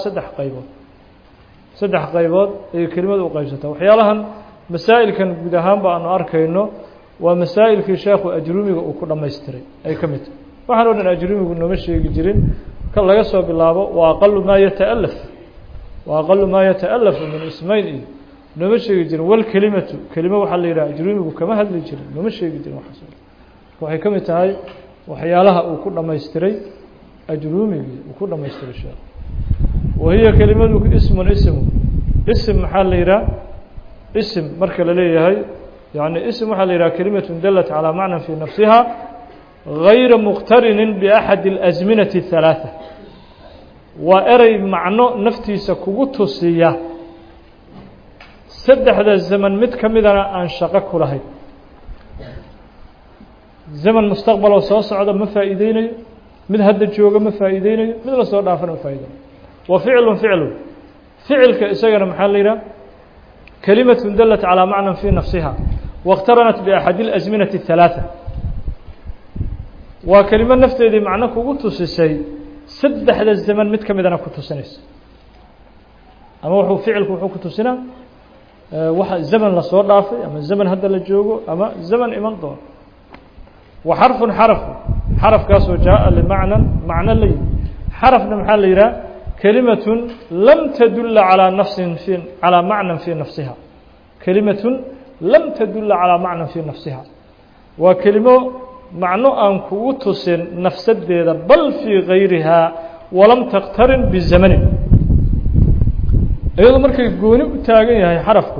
سدح قيبات هي كلمة وقيب سنتها وحيالها مسائل كان بدهان بأن أركينه ومسائل في شيخ أجرومي وكل ما يستري أي كمت وحنا أن أجرومي قلنا مشي يجرين كلا يسوى بالله وأقل ما يتألف من اسمين نمشي يجرين والكلمة كلمة وحل يرى أجرومي وكما هذا يجرين نمشي يجرين وحصل وهي كمت هاي وحيالها وكل ما يستري أجرومي وكل ما يستري شيخ وهي كلمة اسم محل يرى اسم مركل ليه هاي يعني اسم محل يرى كلمة دلت على معنى في نفسها غير مقترن بأحد الأزمنة الثلاثة وأري معنى نفتي سكوتو سيا سدح هذا الزمن متكمدنا عن شقك له زمن مستقبل وسوس عدم مفائدين من هذا الجوج مفائدين من الصور دافن مفائدين فعل كإسجن محل يرى كلمة دلت على معنى في نفسها واقترنت بأحد الأزمنة الثلاثة وكلمة نفتي دي معنى كوتو سي سدح هذا الزمن متكمدنا كوتو سنس أما هو فعل كوتو سنة واحد زمن لصور دافي أما الزمن هذا الجوج أما زمن إيمان دور حرف كاسو جاء لمعنى معنى لي حرفنا محل يرى كلمة لم تدل على معنى في نفسها كلمة لم تدل على معنى في نفسها وكلمة معنى أن كوتس نفس الديدة بل في غيرها ولم تقترن بالزمن أيضا مركز قوني وتاقين هاي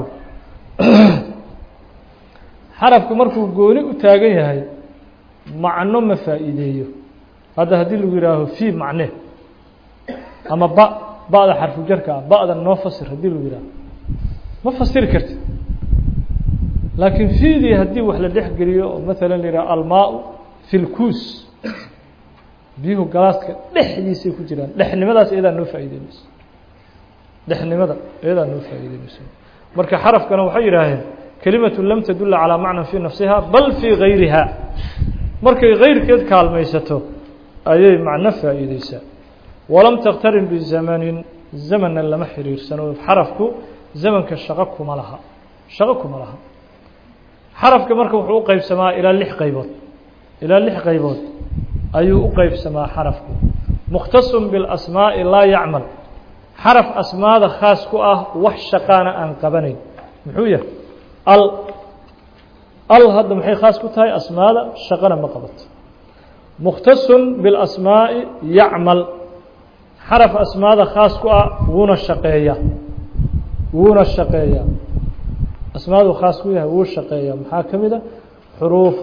حرفكم مركز قوني وتاقين هاي معنى مفائدية هذا هدي اللي يراه في معنى أما بعض حرف جركة بعض النفسر هدي اللي يراه ما فسر كرت لكن في ذي هدي وحلا دح قريو مثلا يرى الماء في الكوس بيه جلاس دح يسي كجيران دح لماذا إذا نفائدة بس دح لماذا إذا نفائدة بس مرك حرف كانوا حيراه كلمة لم تدل على معنى في نفسها بل في غيرها markay غeyrkeed kaalmaysato ayay macno faa'iideysaa walam taqtarin bizamanin zaman lama xiriirsano xarafku zamanka shaqo kuma laha xarafka marka wuxuu u qaybsamaa ilaa 6 qaybood ayuu u qaybsamaa xarafku mukhtasun bil asmaa'i la ya'mal xaraf asmaada khaas ku ah wax shaqana aan qabanayn muxuu yahay هذا محي خاص كتاي أسماء شغنا مقبت مختص بالأسماء يعمل حرف أسماء خاص كوا وون الشقية أسماء خاص كوا وون الشقية محاكمة حروف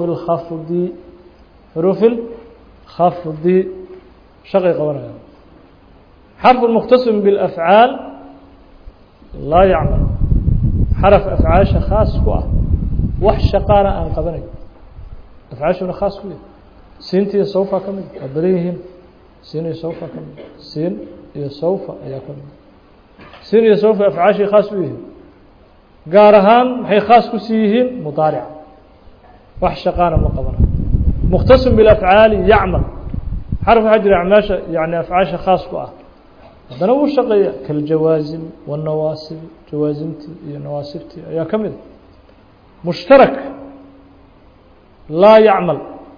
الخفض شقي قونا حرف مختص بالأفعال لا يعمل حرف أفعال خاص كوا wax shaqana aan qabanay afcaashuna khaas ku yahay siintii sawfa kamid badalihim siinii sawfa kamid siin iyo sawfa ayaa kamid siin iyo sawfa afcaashi khaas u yihiin gaar ahaan maxay khaas ku yihiin mudaaric wax shaqana ma qabana mukhtasim bil af'aal ya'mal harf hajr a'maasha yani afcaasha khaas ku ah hadana uu shaqeeya kal jawaazim wan nawaasib jawaazimti iyo nawaasibti ayaa kamid مشترك لا يعمل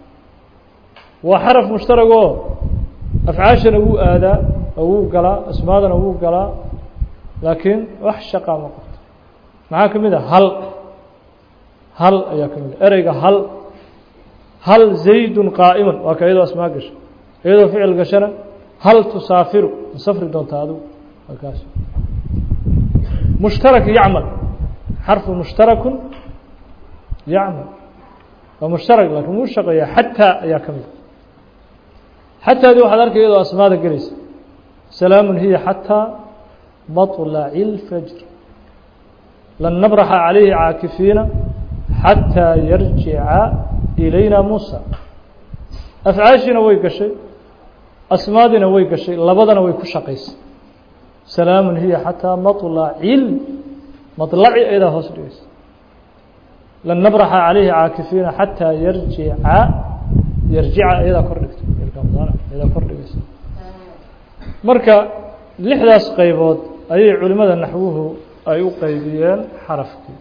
وحرف مشترك أفعاشنا هو آداء أو قلا اسمادنا هو قلا لكن وحشقا مقط معاكم إذا هل أياكم إذا أريق هل زيد قائما وكأيضا اسمها قش أيضا فعل قشنا هل تسافر مسافر دون تادو مشترك يعمل حرف مشترك يعمل ومشترك لكن مو شقية حتى يا كمل حتى هذه واحد أركي إذا أسماء الجليس سلام هي حتى مطلع الفجر لن نبرح عليه عاكفين حتى يرجع إلينا موسى أفعاشنا ويك شيء أسمادنا ويك شيء لبضنا ويك شقيس سلام هي حتى مطلع إذا هوسديس لن نبرح عليه عاكفين حتى يرجع إذا كردكت marka lixdaas qaybood ayay culimada naxwuhu ay u qaybiyeen xarafkii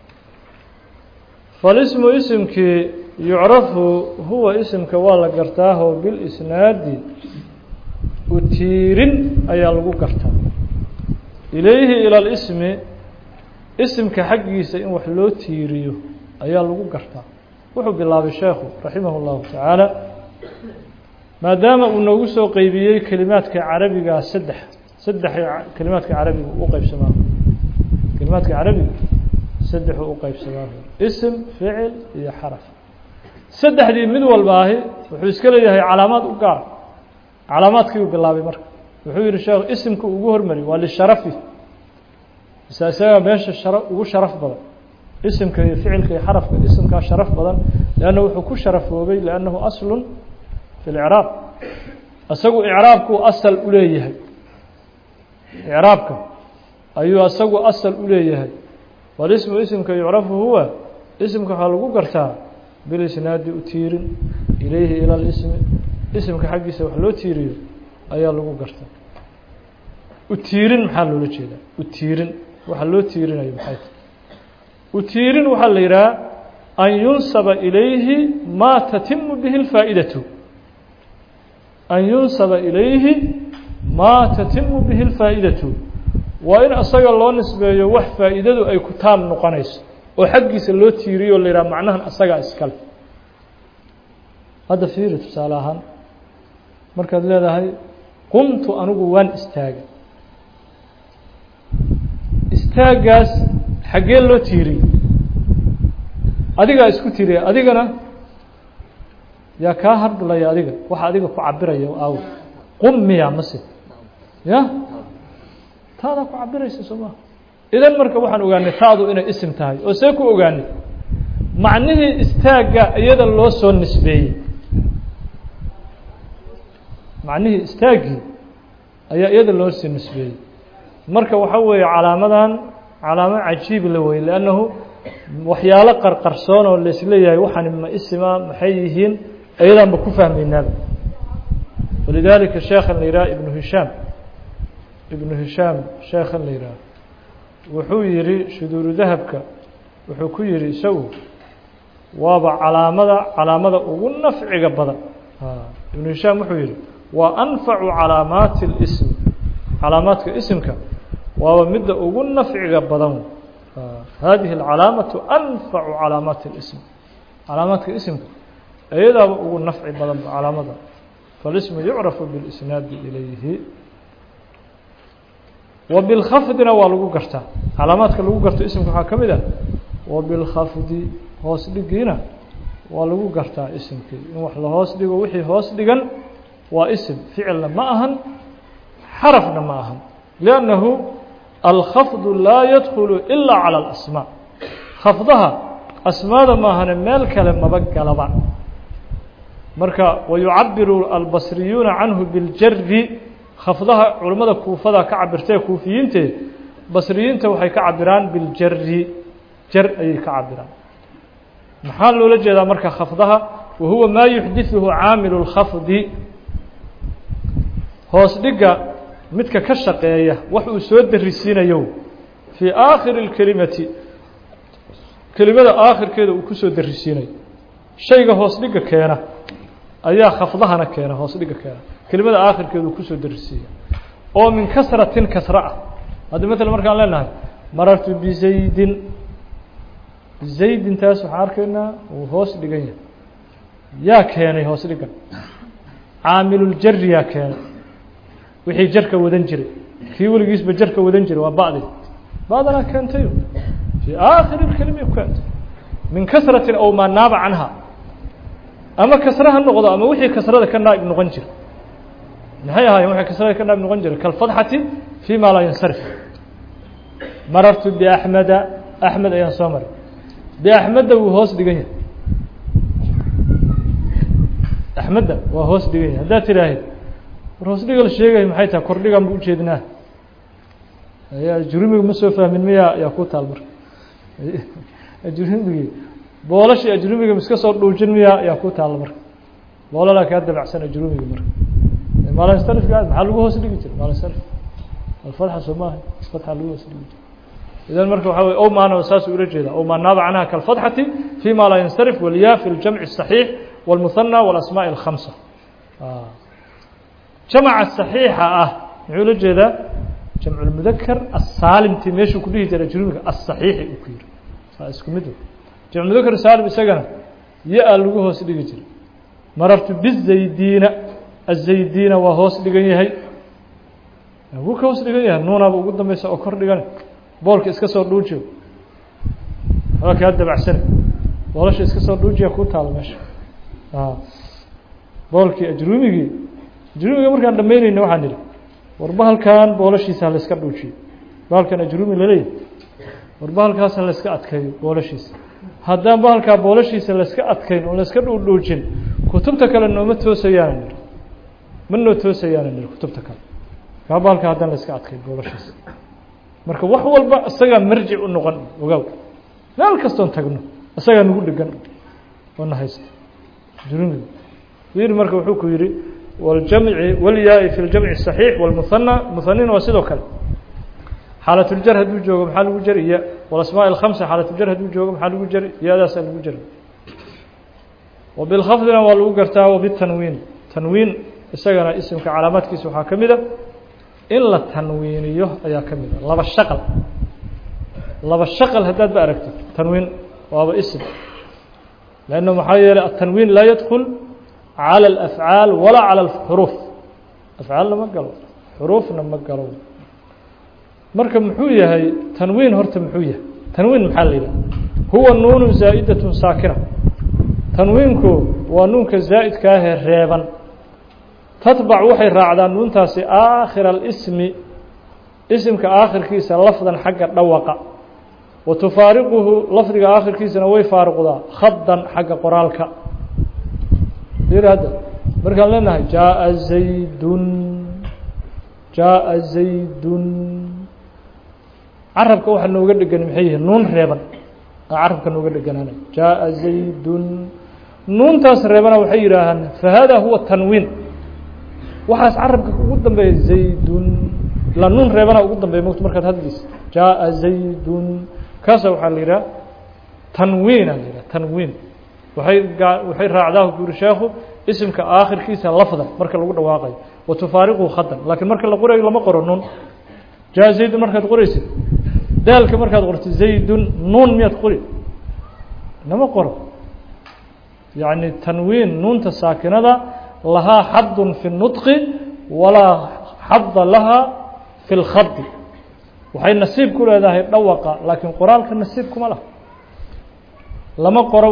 falismu ismkii yucrafu huwa ismka waa la gartaaho bil isnaadi utiirin ayaa lagu gartaa ilayhi ila ismi ismka xaggiisa in wax loo tiiriyo ayaa lagu gartaa wuxuu bilaabay sheekhu raximahullahu tacaala maadaama uu noogu soo qaybiyey kelimaadka carabiga saddex kelimaadka carabiga u qaybsamaa kelimaadka carabiga saddex u qaybsamaa ism ficil iyo xaraf saddexdii mid walba ahi wuxuu iska leeyahay calaamad u gaar calaamaadkii uu bilaabay marka wuxuu yidhi sheekh ismka ugu hormari waa lisharafi isaga meesha ugu sharaf badan ismka iyo ficilka iyo xarafka ismka sharaf badan leanna wuxuu ku sharafoobay leannahu aslun في الإعراب أسقو إعرابك أصل أوليه إعرابك أيها أسقو أصل أوليه والاسم اسمك يعرف هو اسمك حلقو قرتا بالإسناد أتير إليه إلى الاسم اسمك حقي سوحلو تيري أيها لقو قرتا أتيرن محلو لجيلا أتيرن وحلو تيرن أي بحيث أتيرن وحل يرى أن ينسب إليه ما تتم به الفائدة أن ينسب إليه ما تتم به الفائدة وإن أصغى الله نسبة يوح فائدة أي كتام نقنيس وحقي سلو تيري واللي را معناها أصغى إسكال هذا فيرت بسالها مركز لهذا هاي قمت أنوغ وان استاغاس حقين لو تيري أديغا اسكو تيري أديغانا يا كاهر لا يا أديك واحد أديك كعبرة يا أو قم يا مسجد يا هذا كعبرة يسمى إذا مركب واحد وقعني ثاضو إنه اسم تاعي وسيكو وقعني معنيه استاجا يد الله سون نسبي معنيه استاجي أي يد الله سون نسبي مركب وحوي علامة عجيب لوي لأنه وحياله قرقرصون ولا سليه وحن ما اسمه محييين أيضا بكفهم من النبي ولذلك الشيخ الليراء ابن هشام شيخ الليراء وحويري شذور ذهبك وحكيري سو وابع علامة والنفع قبضا ابن هشام وحويري وأنفع علامات الاسم علامات اسمك ومد والنفع قبضا هذه العلامة أنفع علامات الاسم علامات الاسم أيضا هو النفع بدل علامة فالاسم يعرف بالإسناد إليه وبالخفض نوالو قرتا علامات كلو قرتا اسمك حاكمدا وبالخفض هوس دغينا والو قرتا اسمك إن wax la hoos dhigo wixii hoos dhigan waa ism ficilna ma ahan xarafna ma ahan لأنه الخفض لا يدخل إلا على الأسماء خفضها أسماء ما هن مال كلمة بقلبا مركا ويعبر البصريون عنه بالجر خفضها علماء كوفة كعبرتها كوفيين بصريين وحي كعبران بالجر جر أي كعبران محل لجد مركا خفضها وهو ما يحدثه عامل الخفض هو صدق midka ka shaqeeya wuxuu soo darisiinayo fi aakhir kelimada aakhirkeeda uu ku soo darisiinayo shayga hoos dhiga keena ayaa khafdahana keena hoos dhiga keena kelimada aakhirkeeda uu ku soo darisiyo oo min kasratin kasra hada mesela markaan leenahay marartu bi zaydin taas waxa arkayna uu hoos dhigan yahay yaa keenay hoos dhigan aamilul jarri yaa keenay wixii jarka wadan jiray kii waligiisba jarka wadan jiray waa baadana keentay في آخر الكلمة كانت من كسرة أو ما ناب عنها أما كسرها النقطة أما وحي كسرها كنا ابن غنجر نهاية هاي وحي كسرها كنا ابن غنجر كالفضحة فيما لا ينصرف مررت أحمد أيان صامر بأحمد وهوس دقيقة أحمد وهوس دقيقة هذا تراهي هوس دقيقة الشيء محيطها كردقا بوجهدناه ajrumiga ma soo fahmin miyaa yaa ku taal marka ajrumigi boolashii ajrumiga iska soo dhuujin miyaa yaa ku taal marka boolala kaa dabacsan ajrumiga marka maalinsaarifka maxaa lagu hoos dhigi jiray maalinsaarif alfatxa soo maaha fatxa lagu hoos dhigi jiray idan marka waxaa weye ow maana saas ula jeeda ow maa naaba canha kalfatxati fima laa yansarif walyaa fi ljamci الصaxiix wاlmuhanى wاlasmaaء الkhamsa jamca صaxiixa ah muxuu la jeedaa jamc اlmudakar asaalimti meeshuu ku dhihi jiray ajrumiga aلصaxiixi uu ku yihi waa isku mid jamc mudakar saalim isagana ya-a lagu hoos dhigi jiray marartu bizaydiina الزaydiina waa hoos dhigan yahay wuu ka hoos dhigan yahay nuunaaba ugu dambeysa oo kor dhigan boolka iska soo dhuujiyo waxba kaa dabacsana boolasha iska soo dhuujiya ku taalo meesha boolkii ajrumiga markaan dhamaynayna waxaan nidhi war bahalkan boolashiisa la iska dhuujiyo bahalkan ajrumi laleeyahay war bahalkaas la iska adkeeyo boolashiisa haddaan bahalkaa boolashiisa la iska adkeyn oo la iska dhuudhuujin kutubta kale nooma toosayaan nidhi ma noo toosayaana nidhi kutubta kale kaa bahalka haddaan la iska adkeyn boolashiisa marka wax walba isagaa marjic u noqon ogaaw meel kastoon tagno isagaa nagu dhegan oo na haysta ajrumiga yiri marka wuxuu ku yidhi waljamci walyaa-i fi ljamci الصaxiix wاlmuhanى muhanina waa sidoo kale xaalatuljar hadduu joogo maxaa lagu jari ya walasmaaء الkhamsa xaalatuljar hadduu joogo maxaa lagu jari ya-daasaa lagu jari wabilkhafdina waa lagu gartaa wabitanwiin tanwiin isagana isimka calaamaadkiisa waxaa ka mid a in la tanwiiniyo ayaa ka mid a laba shaqal haddaad ba aragtid tanwiin waaba ism lanna maxaa yeelay atanwiin laa yadkul calى الأfعاal walaa calى الxuruuf afcaalna ma galo xuruufna ma galo marka muxuu yahay tanwiin horta muxuu yahay tanwiin maxaa la yidhaha huwa nuunu zaa'idaة saakina tanwiinku waa nuunka zaa'idkaahee reeban tatbac waxay raacdaan nuuntaasi aakhira اlsmi isimka aakhirkiisa lafdan xagga dhawaqa wa tufaariquhu lafdiga aakhirkiisana way faariqdaa khadan xagga qoraalka hadda markaan leenahay jaaءa zaydun carabka waxa nooga dhegan maxay yihiin nuun reeban carabka nooga dheganaanay jaaءa zaydun nuuntaas reebana waxay yidhaahaan fahada huwa tanwiin waxaas carabka ugu dambeeya zaydun la nuun reebana ugu dambeeya mt markaad hadliisa jaaءa zaydun kaasa waxaa la yidhaha tanwiina la yidhaha tanwiin waxay raacdaa ku yuri sheekhu isimka aakhirkiisa lafdan marka lagu dhawaaqayo wa tufaariquhu khadan laakiin marka la qorayo lama qoro nuun jaa zaydun markaad qoraysid daalka markaad qortid zaydun nuun miyaad qori lama qoro yacni tanwiin nuunta saakinada lahaa xadun fi الnudqi walaa xada laha fi اlkhadi waxay nasiib ku leedahay dhawaqa laakiin qoraalka nasiib kuma laha lama qoro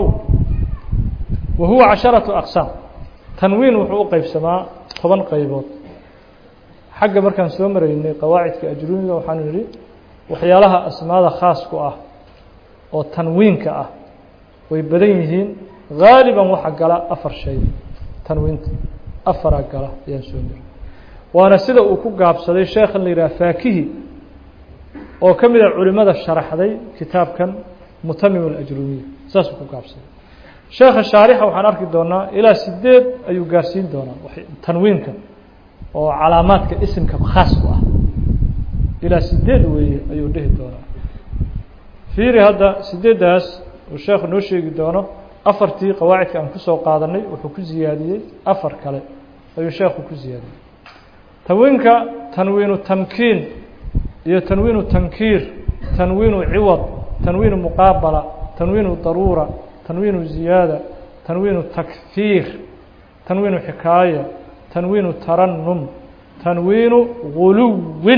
wahuwa 10 aqsaam tanwiin wuxuu u qeybsamaa 10 qaybood xagga markaan soo maraynay qawaacidka ajrumiga waxaan nidhi waxyaalaha asmaada khaas ku ah oo tanwiinka ah way badan yihiin gaaliban waxa gala 4 shay tanwiinta 4 gala ayaan soo maray waana sida uu ku gaabsaday sheekhan la yidhaha faakihi oo ka mid a culimada sharaxday kitaabkan mutamim اlajrumiya saasuu ku gaabsaday sheekha shaarixa waxaan arki doonaa ilaa 8 ayuu gaarsiin doonaa tanwiinka oo calaamaadka isimka khaas ku ah ilaa 8 weeye ayuu dhihi doonaa fiiri hadda 8daas uu sheekhu noo sheegi doono 4tii qawaacidka aan kusoo qaadanay wuxuu ku ziyaadiyey 4 kale ayuu sheekhu ku ziyaadiyey tanwiinka tanwiinu tamkiin iyo tanwiinu tankiir tanwiinu ciwad tanwiinu muqaabala tanwiinu daruura tanwiinu ziyaada tanwiinu takfiir tanwiinu xikaaya tanwiinu taranum tanwiinu guluwin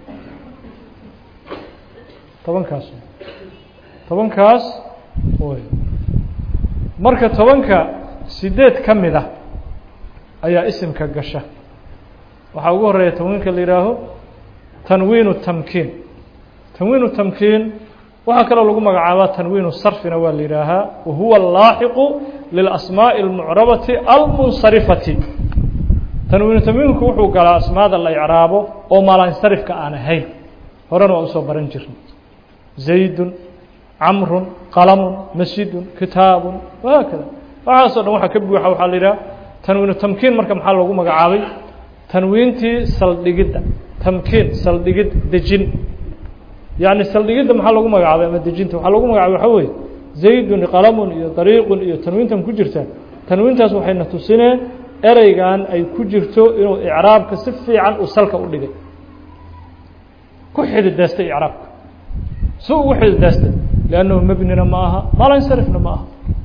tobankaas wy marka 8 ka mid ah ayaa isimka gasha waxaa ugu horeeya tanwiinka la yihaaho tanwiinu tamkiin tanwiinu tamkiin waxaa kaloo lagu magacaabaa tanwiinu sarfina waa la yihaahaa wahuwa laaxiqu lilasmaaءi اlmucrabati almunsarifati tanwiinu tamkiinku wuxuu galaa asmaada la icraabo oo maalansarifka aan ahayn horena waa usoo baran jirnay zaydun camrun qalamun masjidun kitaabun wahaakada waxaasoo dhan waxaa ka buuxa waxaa la yidhaha tanwiinu tamkiin marka maxaa loogu magacaabay tanwiintii saldhigidda tamkiin saldhigid dejin yacni saldhigidda maxaa loogu magacaabay ama dejinta waxaa loogu magacaabay waxaa weeye zaydun qalamun iyo dariiqun iyo tanwiintan ku jirta tanwiintaas waxayna tusineen ereygan ay ku jirto inuu icraabka si fiican uu salka u dhigay ku xididaystay icraabka si ugu xididaystay liannahu mabnina ma aha maalansarifna ma aha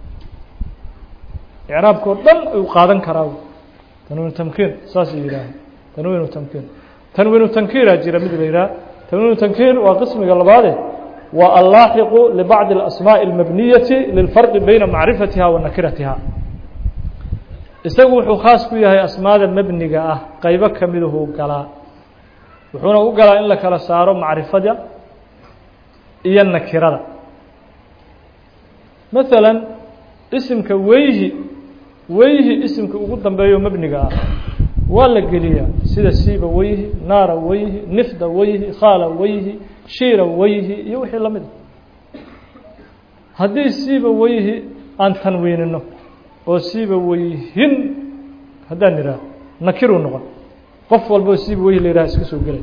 icraabka oo dhan uu qaadan karaa tanwiinu tamkiin saasay yidhaaha tanwiinu tamkiin tanwiinu tankiiraa jira mid la yidhaha tanwiinu tankiir waa qismiga labaade waa allaaxiqu libacdi alasmaaءi اlmabniyati lilfarqi bayna macrifatiha wa nakiratiha isagu wuxuu khaas ku yahay asmaada mabniga ah qaybo ka miduhuu galaa wuxuuna u galaa in la kala saaro macrifada iyo nakirada maثalا isimka weyhi isimka ugu dambeeyo mabniga ah waa la geliyaa sida siiba weyhi naara weyhi nifda weyhi khaala weyhi shiira weyhi iyo wixii la mida haddii siiba weyhi aan tanwiinino oo siiba weyhin haddaan idhaah nakiruu noqon qof walboo siiba weyhi la yidhaha iska soo gelay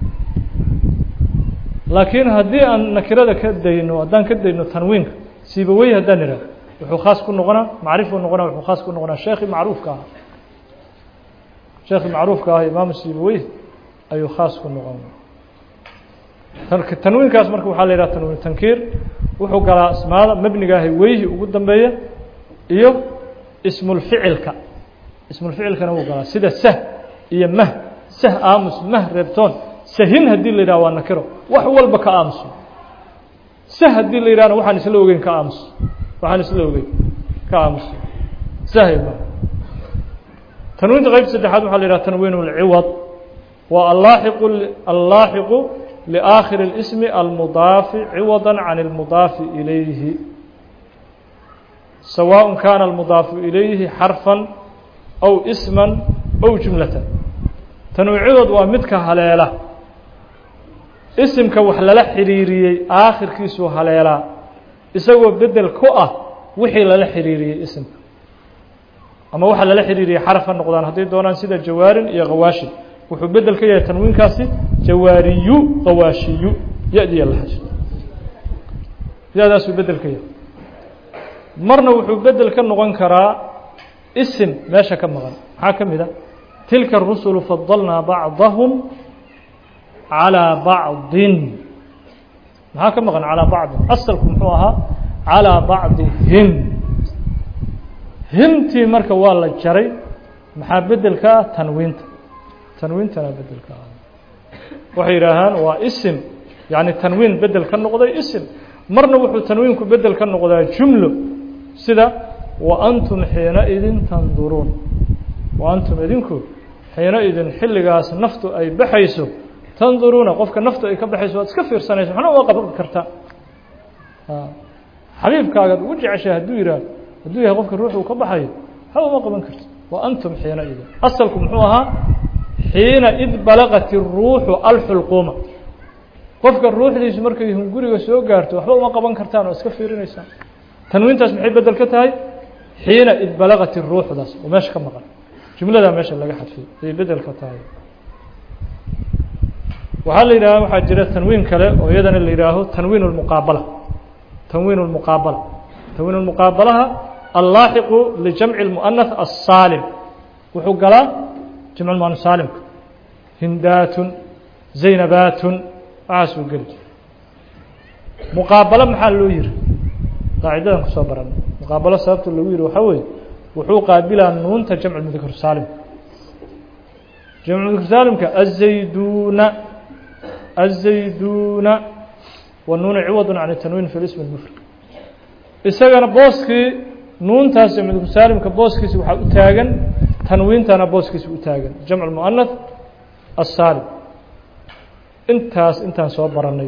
laakiin haddii aan nakirada ka dayno haddaan ka dayno tanwiinka siiba weyhi haddaan idhaah wuxuu khaas ku noqonaa macrifuu noqonaa wuxuu khaas ku noqonaa sheekhi macruufka ahaa sheekhi macruufka ah imaamu siiba weyhi ayuu khaas ku noqona tanwiinkaas marka waxaa la yidhaha tanwiin tankiir wuxuu galaa asmaada mabniga ahi weyhi ugu dambeeya iyo ismulficilka ismulficilkana wuu galaa sida sah iyo mah sah aamus mah reebtoon sahin haddii la yidhaha waa nakiro wax walba ka aamuso sah haddii la yidhahna waxaan isla ogeyn ka aamuso waxaan isla ogeyn ka aamuso sah iyo mah tanwiinta qayb saddexaad waxaa la yidhaha tanwiin اlciwad waa allaaxiqu لآkhir الاسم المضاaف عوضا عن المضاaف إليه سواء كان المضاaف إليه حرفا أو اسما أو جملة tanwiin ciwad waa midka haleela isimka wax lala xiriiriyey aakhirkiisuu haleelaa isagoo bedel ku ah wixii lala xiriiriyey isimka ama waxa lala xiriiriyey xaraf ha noqdaan hadday doonaan sida jawaarin iyo khawaashin wuxuu bedel ka yahay tanwiinkaasi jawaariyu khawaashiyu ya-diya la xaji ya-daasuu bedel ka yahay marna wuxuu bedel ka noqon karaa isim meesha ka maqan maxaa ka mid a tilka الرسل فضلnaa bacضahm عalىa bacضi maxaa ka maqan calىa bacضi asalku muxuu ahaa calىa bacضihim himtii marka waa la jaray maxaa bedelka ah tanwiinta tanwiintana bedelka ah waxay yidhaahaan waa isim yaعni tanwiin bedel ka noqday isim marna wuxuu tanwiinku bedel ka noqdaa jumlo sida waأntum xiinaidin tanduruun waantum idinku xiinaidin xilligaas naftu ay baxayso tanduruuna qofka naftu ay ka baxayso waad iska fiirsanayso waxna uma qaban kartaa xabiibkaagaad ugu jeceshay hadduu yahay qofka ruuxu ka baxayo waxba uma qaban karto waantum xiinaidin asalku muxuu ahaa xiina id balaqat الruuxu alxulquuma qofka ruuxdiisu markay hunguriga soo gaarto waxba uma qaban kartaan oo iska fiirinaysaan tanwiintaas maxay bedel ka tahay xiina id balaqat الruuxdaas oo meesha ka maqan jumladaa meesha laga xadfay ayay bedel ka tahay waxaa la yidhaha waxaa jira tanwiin kale oo iyadana la yidhaaho tanwiin اlmuqaabala tanwiin اlmuqaabala tanwiin اlmuqaabalaha allaaxiqu lijamci اlmu'anath الsaalim wuxuu galaa jamc mu'anath saalimka hindaatun zaynabaatun waxaasuu geli muqaabalo maxaa loo yihi qaacidadan kusoo baranay muqaabalo sababta lagu yihi waxaa weeye wuxuu qaabilaa nuunta jamc mudakr saalim jamc mudakr saalimka الزayduna wanuuna ciwad can tanwiin fi اsm اmfrad isagana booskii nuuntaas jamc mudakr saalimka booskiisa waxaa u taagan tanwiintana booskiisa u taagan jamc mu'anath الsaalim intaan soo baranay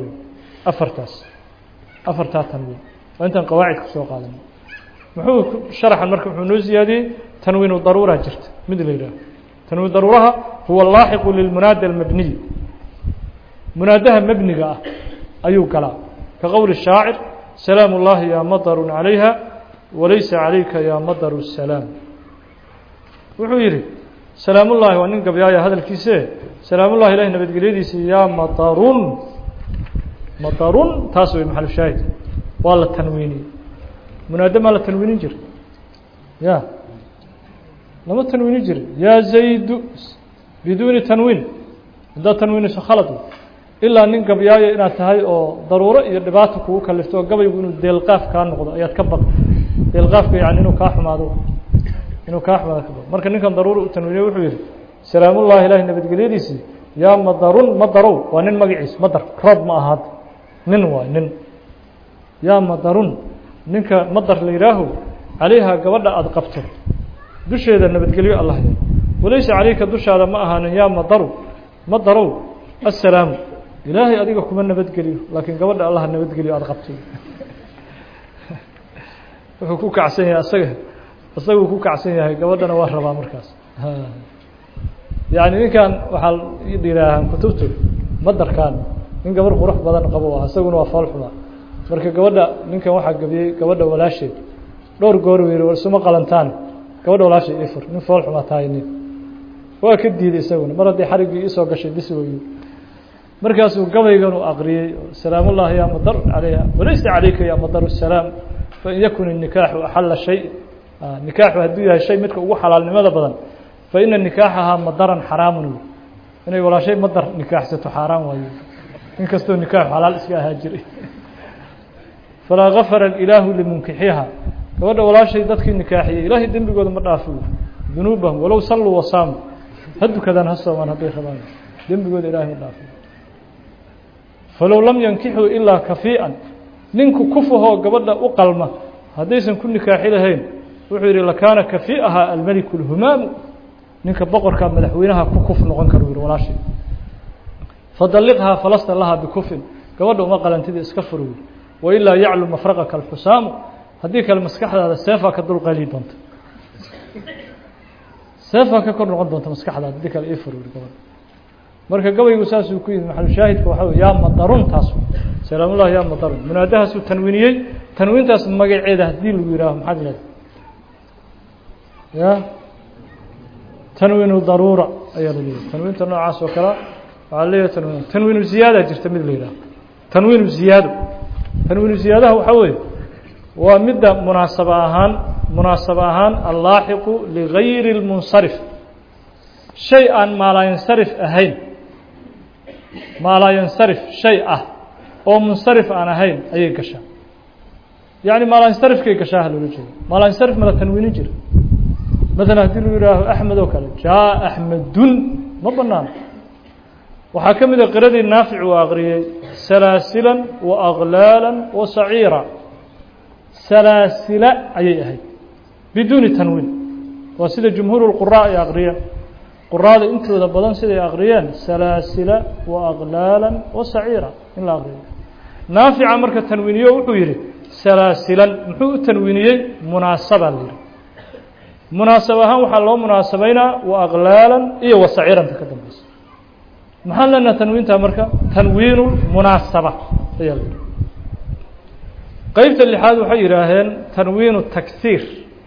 afartaa tanwiin waa intaan qawaacidka soo qaadanay muxuu sharaxan marka wuxuu noo ziyaadiyey tanwiinu daruura jirta mid la yidhaaho tanwiin daruuraha huwa allaaxiqu lilmunaada almabniy munaadaha mabniga ah ayuu galaa ka qowli الشhaacir سلاam الlahi ya maطر عalayha walaysa عalayka ya maطر السلاam wuxuu yihi سلاam الlahi waa nin gabyaaya hadalkiise سلاam الlahi ilahi nabadgelyadiisi ya maطrun maطrun taas way maxalu shaahid waa la tanwiiniyey munaade maa la tanwiinin jira ya lama tanwiini jira ya زaydu biduuni tanwiin haddaad tanwiiniso khalad ilaa nin gabyaaya inaad tahay oo daruuro iyo dhibaato kugu kalifto oo gabaygu inuu deelqaaf kaa noqdo ayaad ka baq deelqaafka yani inuu kaa xumaado ka baq marka ninkan daruuro u tanwiiniye wuxuu yihi سلاam الlahi ilahi nabadgelyadiisii yaa madarun madarow waa nin magaciis madar roob ma ahaad nin waay nin yaa madarun ninka madar la yihaaho calayha gabadha aada qabto dusheeda nabadgelyo allah ya walaysa calayka dushaada ma ahaanin yaa madarow assalaamu ilaahay adiga kuma nabadgeliyo laakiin gabadha allah nabadgeliyo aada qabtay wuxuu ku kacsan yahay isaguu ku kacsan yahay gabadhana waa rabaa markaas yani ninkan waxaa yidhaahaan kutubtu madarkan nin gabar qurux badan qabo ah isaguna waa fool xumaa marka gabadha ninkan waxaa gabiyey gabadha walaasheed dhowr goor u yihi war isuma qalantaan gabadha walaasheed ii fur nin fool xumaa tahay nin waa ka diiday isaguna mar haddii xariggii iisoo gashay bis weyu markaasuu gabaygan u aqriyey سلاam الlahi ya madr عalayha walaysa عalayka ya madr السلاam fain yakun النikaaxu axala shay nikaaxu hadduu yahay shay midka ugu xalaalnimada badan faina nikaaxahaa madaran xaraamun inay walaashay madar nikaaxsato xaaraan waayo in kastoo nikaaxu xalaal iska ahaa jiray falaa gafara ilaahu limunkixiha gabadha walaashay dadkii nikaaxiyey ilaahay dembigooda ma dhaafiyo dunuubahum walow salluu wasaamu ha dukadaan ha soomaan hadday rabaan dembigooda ilahay ma dhaafiyo falow lam yankixuu ilaa kafii'an ninku kufahoo gabadha u qalma haddaysan ku nikaaxi lahayn wuxuu yihi lakaana kafii'ahaa almeliku اlhumaamu ninka boqorka madaxweynaha ku kuf noqon kara yihi walaashay fadalliqhaa falasta lahaa bikufin gabadha uma qalantida iska fur wy wailaa yaclu mafraqaka alxusaamu haddii kale maskaxdaada seefaa ka dulqayli doonta seefaa ka kor noqon doonta maskaxdaada haddii kale ii fur wy gabadha marka gabaygu saasuu ku yimid maxalu shaahidka waxaa wey yaa madarun taas سلاam الlahi ya madarun munaadahaasuu tanwiiniyey tanwiintaas magaceeda haddii lagu yihaaho maxaad leedahay ya tanwiinu daruura ayaa la leeyahay tanwiinta noocaas oo kale waxaa leeyahay tanwiinu ziyaada jirta mid la yihaaho tanwiinu ziyaado tanwiinu ziyaadaha waxaa weeye waa midda munaasaba ahaan allaaxiqu ligayri اlmunsarif shay aan maalaayansarif ahayn maalaayansarif shay ah oo munsarif aan ahayn ayay gashaa yani maalaayansarifkay gashaa ha loola jeedo maalaayansarif mala tanwiinin jira maala haddii lu yihaaho axmed oo kale jaa axmedun ma banaano waxaa ka mida qiradii naafic uu aqriyey salaasilan wa aklaala wa saciira salaasila ayay ahayd biduuni tanwiin waa sida jumhuur اlqura ay aqriyeen quraada intooda badan siday aqriyeen salaasila wa aklaala wa saciira in la aqriyo naafica marka tanwiiniyo wuxuu yihi salaasilan muxuu u tanwiiniyey munaasaba la yihi munaasab ahaan waxaa loo munaasabeynaa wa aklaala iyo wa saciiranta ka dambeysa maxaan leenaha tanwiinta marka tanwiinu munaasaba ayaa la yihi qeybta lixaad waxay yidhaaheen tanwiinu takhiir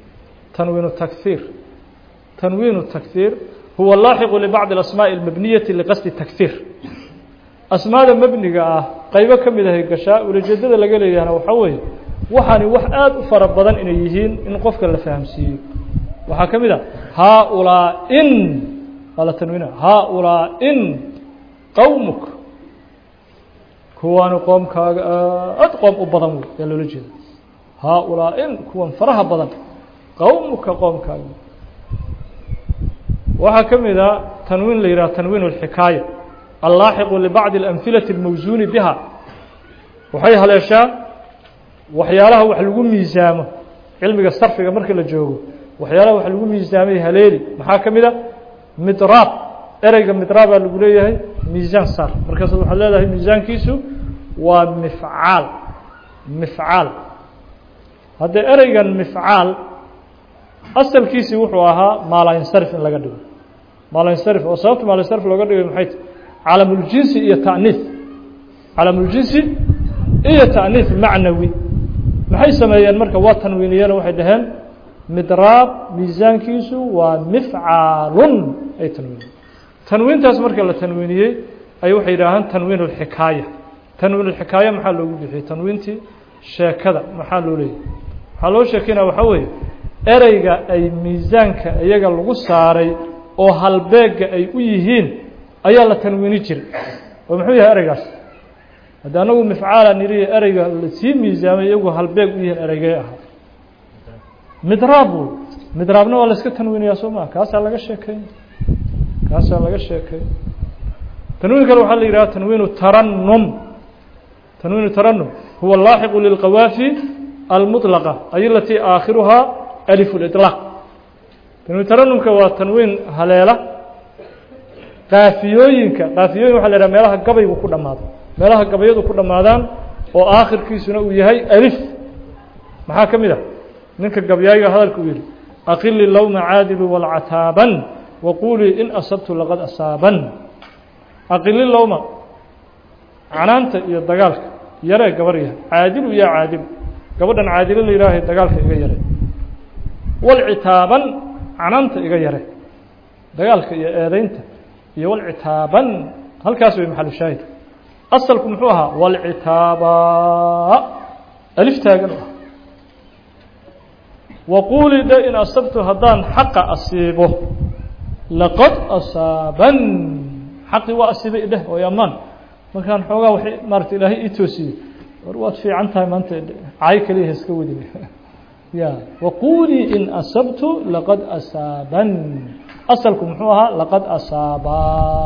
tanwiinu takhiir huwa laaxiqu libacdi اlasmaaءi اlmabniyati liqasdi takhiir asmaada mebniga ah qaybo ka mid ahay gashaa ulajeedada laga leeyahna waxaa weeye waxaani wax aada u fara badan inay yihiin in qofka la fahamsiiyo waxaa ka mid a haaulaain waa la tanwiina haaulaain qowmuk kuwaani qoomkaaga aad qoom u badan wey yaa loola jeeda haaulaain kuwan faraha badan qowmuka qoomkaaga waxaa ka mid a tanwiin la yihah tanwiin اlxikaaya allaaxiqu libacdi اlamhilati اlmawsuuni biha waxay haleeshaa waxyaalaha wax lagu miisaamo cilmiga sarfiga marka la joogo waxyaalaha wax lagu miisaamay haleeli maxaa ka mid a midraab ereyga midraabaa lagu leeyahay miisaan saar markaas waxaad leedahay miisaankiisu waa mifcaal haddee ereygan mifcaal asalkiisii wuxuu ahaa maalayinsarif in laga dhigo maalayinsarif oo sababta maalayinsarif looga dhigay maxay tahy calamuljinsi iyo ta'niis calaam اljinsi iyo ta'niif macnawi maxay sameeyeen marka waa tanwiiniyeen waxay dhaheen midraab miisaankiisu waa mifcaalun ay tanwiiniyeen tanwiintaas marka la tanwiiniyey ay waxay yidhaahaan tanwiin اlxikaaya tanwiin اlxikaaya maxaa loogu bixiyey tanwiintii sheekada maxaa loo leeyahy waxaa loo sheekeynaya waxaa weeye ereyga ay miisaanka iyaga lagu saaray oo halbeega ay u yihiin ayaa la tanwiini jiray oo muxuu yahay ereygaas hadda anagu mifcaala niriya ereyga lasii miisaamay iyagu halbeeg u yihiin ereygay ahaa midraab wey midraabna waa la iska tanwiiniyaa soo maa kaasaa laga sheekey tanwiin kale waxaa la yidhaha tanwiinu taranum tanwiinu taranum huwa laaxiqu lilqawaafi almuطlaqa ay alatii aakhiruhaa alif اliطlaaq tanwiin taranumka waa tanwiin haleela qaafiyooyin waxa la yidhaha meelaha gabaygu ku dhamaado meelaha gabayadu ku dhammaadaan oo aakhirkiisuna uu yahay alif maxaa ka mid ah ninka gabyaayiga hadalka uu yihi aqili lowma caadilu walcataaban waqulii in asabtu laqad asaaban aqili lowma canaanta iyo dagaalka yaree gabar yahay caadilu yaa caadilu gabadhan caadilo la yihaahay dagaalka iga yare walcitaaban canaanta iga yare dagaalka iyo eedeynta iyo walcitaaban halkaas way maxalu shaahid asalku muxuu ahaa walcitaaba alif taagan u ah waquulii dhe in asabtu haddaan xaqa asiibo laqad asaaban xaqii waa asiibay idheh oo amaan markaan xoogaa waxay maarata ilaahay ii toosiyey war waad fiican tahay maanta cay kaliya iska wadin ya waquulii in asabtu laqad asaaban asalku muxuu ahaa laqad asaaba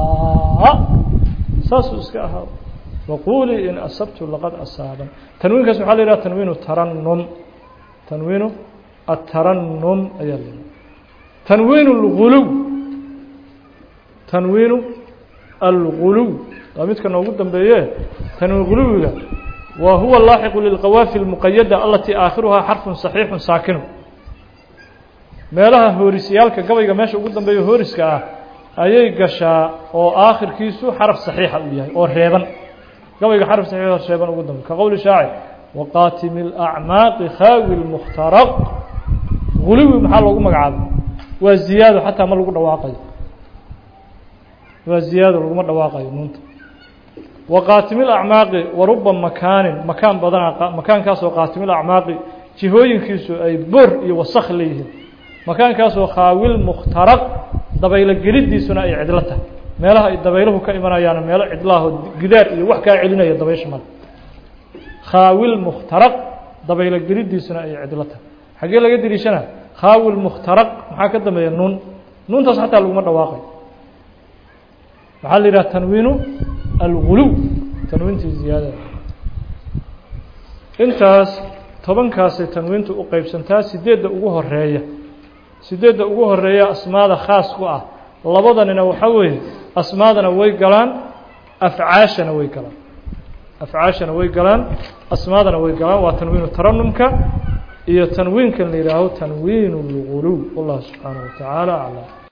saasuu iska ahaa waquulii in asabtu laqad asaaban tanwiinkaas waxaa la yidhaha tanwiinu taranum tanwiinu ataranum ayaa la yidhaha tanwiin اlguluw tanwiinu alguluw waa midka noogu dambeeye tanwiin guluwiga wa huwa laaxiqu lilqawaafi اlmuqayada alatii aakhiruhaa xarfun صaxiixu saakinu meelaha hoorisyaalka gabayga meesha ugu dambeeya hooriska ah ayay gashaa oo aakhirkiisu xaraf صaxiixa uu yahay oo reeban gabayga xaraf saxiix reeban ugu dambeeya ka qowli shaacir waqaatimi اlacmaaqi khaawi اlmukhtaraq guluwi maxaa loogu magacaabay waa ziyaado xataa ma lagu dhawaaqayo waa ziyaado laguma dhawaaqayo nuunta waqaatimi اlacmaaqi waruba makaanin makaan badanaa makaankaasoo qaatimi اlacmaaqi jihooyinkiisu ay boor iyo wasakh leeyihiin makaankaasoo khaawil mukhtaraq dabaylo geliddiisuna ay cidlo tahay meelaha ay dabayluhu ka imanayaan meelo cidlaahoo gidaar iyo wax kaa celinaya dabaysha male khaawil mukhtaraq dabaylo geliddiisuna ay cidlo tahay xaggee laga deliishana khaawil mukhtaraq maxaa ka dambeeya nuun nuuntaas xataa laguma dhawaaqay waxaa la yidhaha tanwiinu alguluw tanwiintii ziyaadada intaas tobankaasay tanwiintu u qeybsantaa sideedda ugu horeeya asmaada khaas ku ah labadanina waxaa weeye asmaadana way galaan afcaashana way galaan asmaadana way galaan waa tanwiinu taranumka iyo tanwiinkan la yihaaho tanwiin اlguluw wallah subxaanaه wa taعaalى aclam